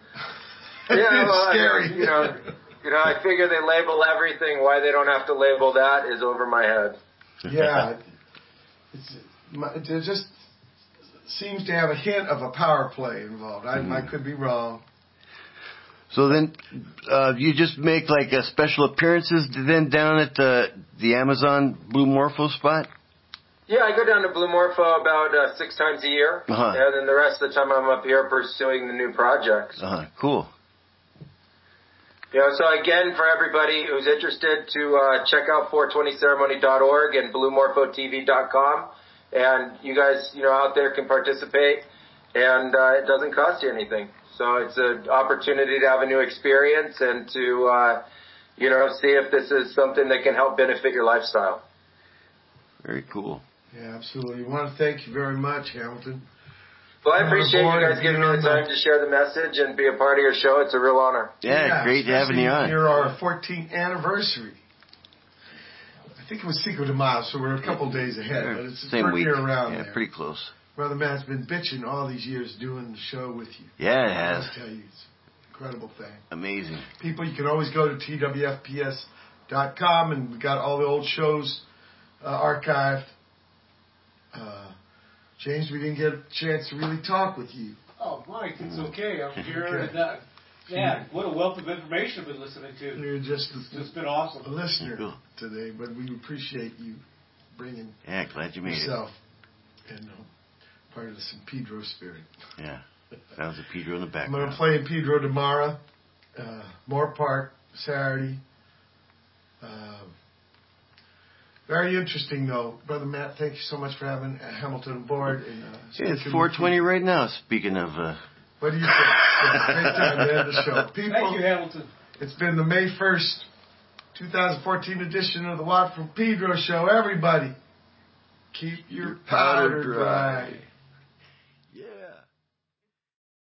it's well, scary. I mean, you know... You know, I figure they label everything. Why they don't have to label that is over my head. Yeah. It's, it just seems to have a hint of a power play involved. I, mm. I could be wrong. So then uh, you just make like a special appearances then down at the, the Amazon Blue Morpho spot? Yeah, I go down to Blue Morpho about uh, six times a year. Uh-huh. And then the rest of the time I'm up here pursuing the new projects. Uh-huh. Cool. You know, so again, for everybody who's interested, to uh, check out four twenty ceremony dot org and blue morpho T V dot com, and you guys, you know, out there can participate, and uh, it doesn't cost you anything. So it's an opportunity to have a new experience and to, uh, you know, see if this is something that can help benefit your lifestyle. Very cool. Yeah, absolutely. I want to thank you very much, Hamilton. Well, I appreciate you guys giving me the time to share the message and be a part of your show. It's a real honor. Yeah, yeah, great having you on. Near our fourteenth anniversary. I think it was Cinco de Mayo, so we're a couple days ahead, but it's Same pretty week. around yeah, there. pretty close. Brother Matt's been bitching all these years doing the show with you. Yeah, it has. I tell you, it's an incredible thing. Amazing. People, you can always go to T W F P S dot com, and we got all the old shows uh, archived. Uh, James, we didn't get a chance to really talk with you. Oh, Mike, it's okay. I'm here, and uh, Yeah, what a wealth of information I've been listening to. You're just it's, it's been awesome. A listener cool. today, but we appreciate you bringing yeah, glad you made yourself it. and uh, part of the San Pedro spirit. Yeah, sounds of Pedro in the background. I'm going to play in Pedro tomorrow, uh, Moore Park Saturday. Uh, very interesting, though. Brother Matt, thank you so much for having Hamilton aboard. And, uh, yeah, it's four twenty right now, speaking of... Uh, what do you think? Yeah, great time to end the show. People, thank you, Hamilton. It's been the May first, twenty fourteen edition of the Watt from Pedro Show. Everybody, keep your powder dry.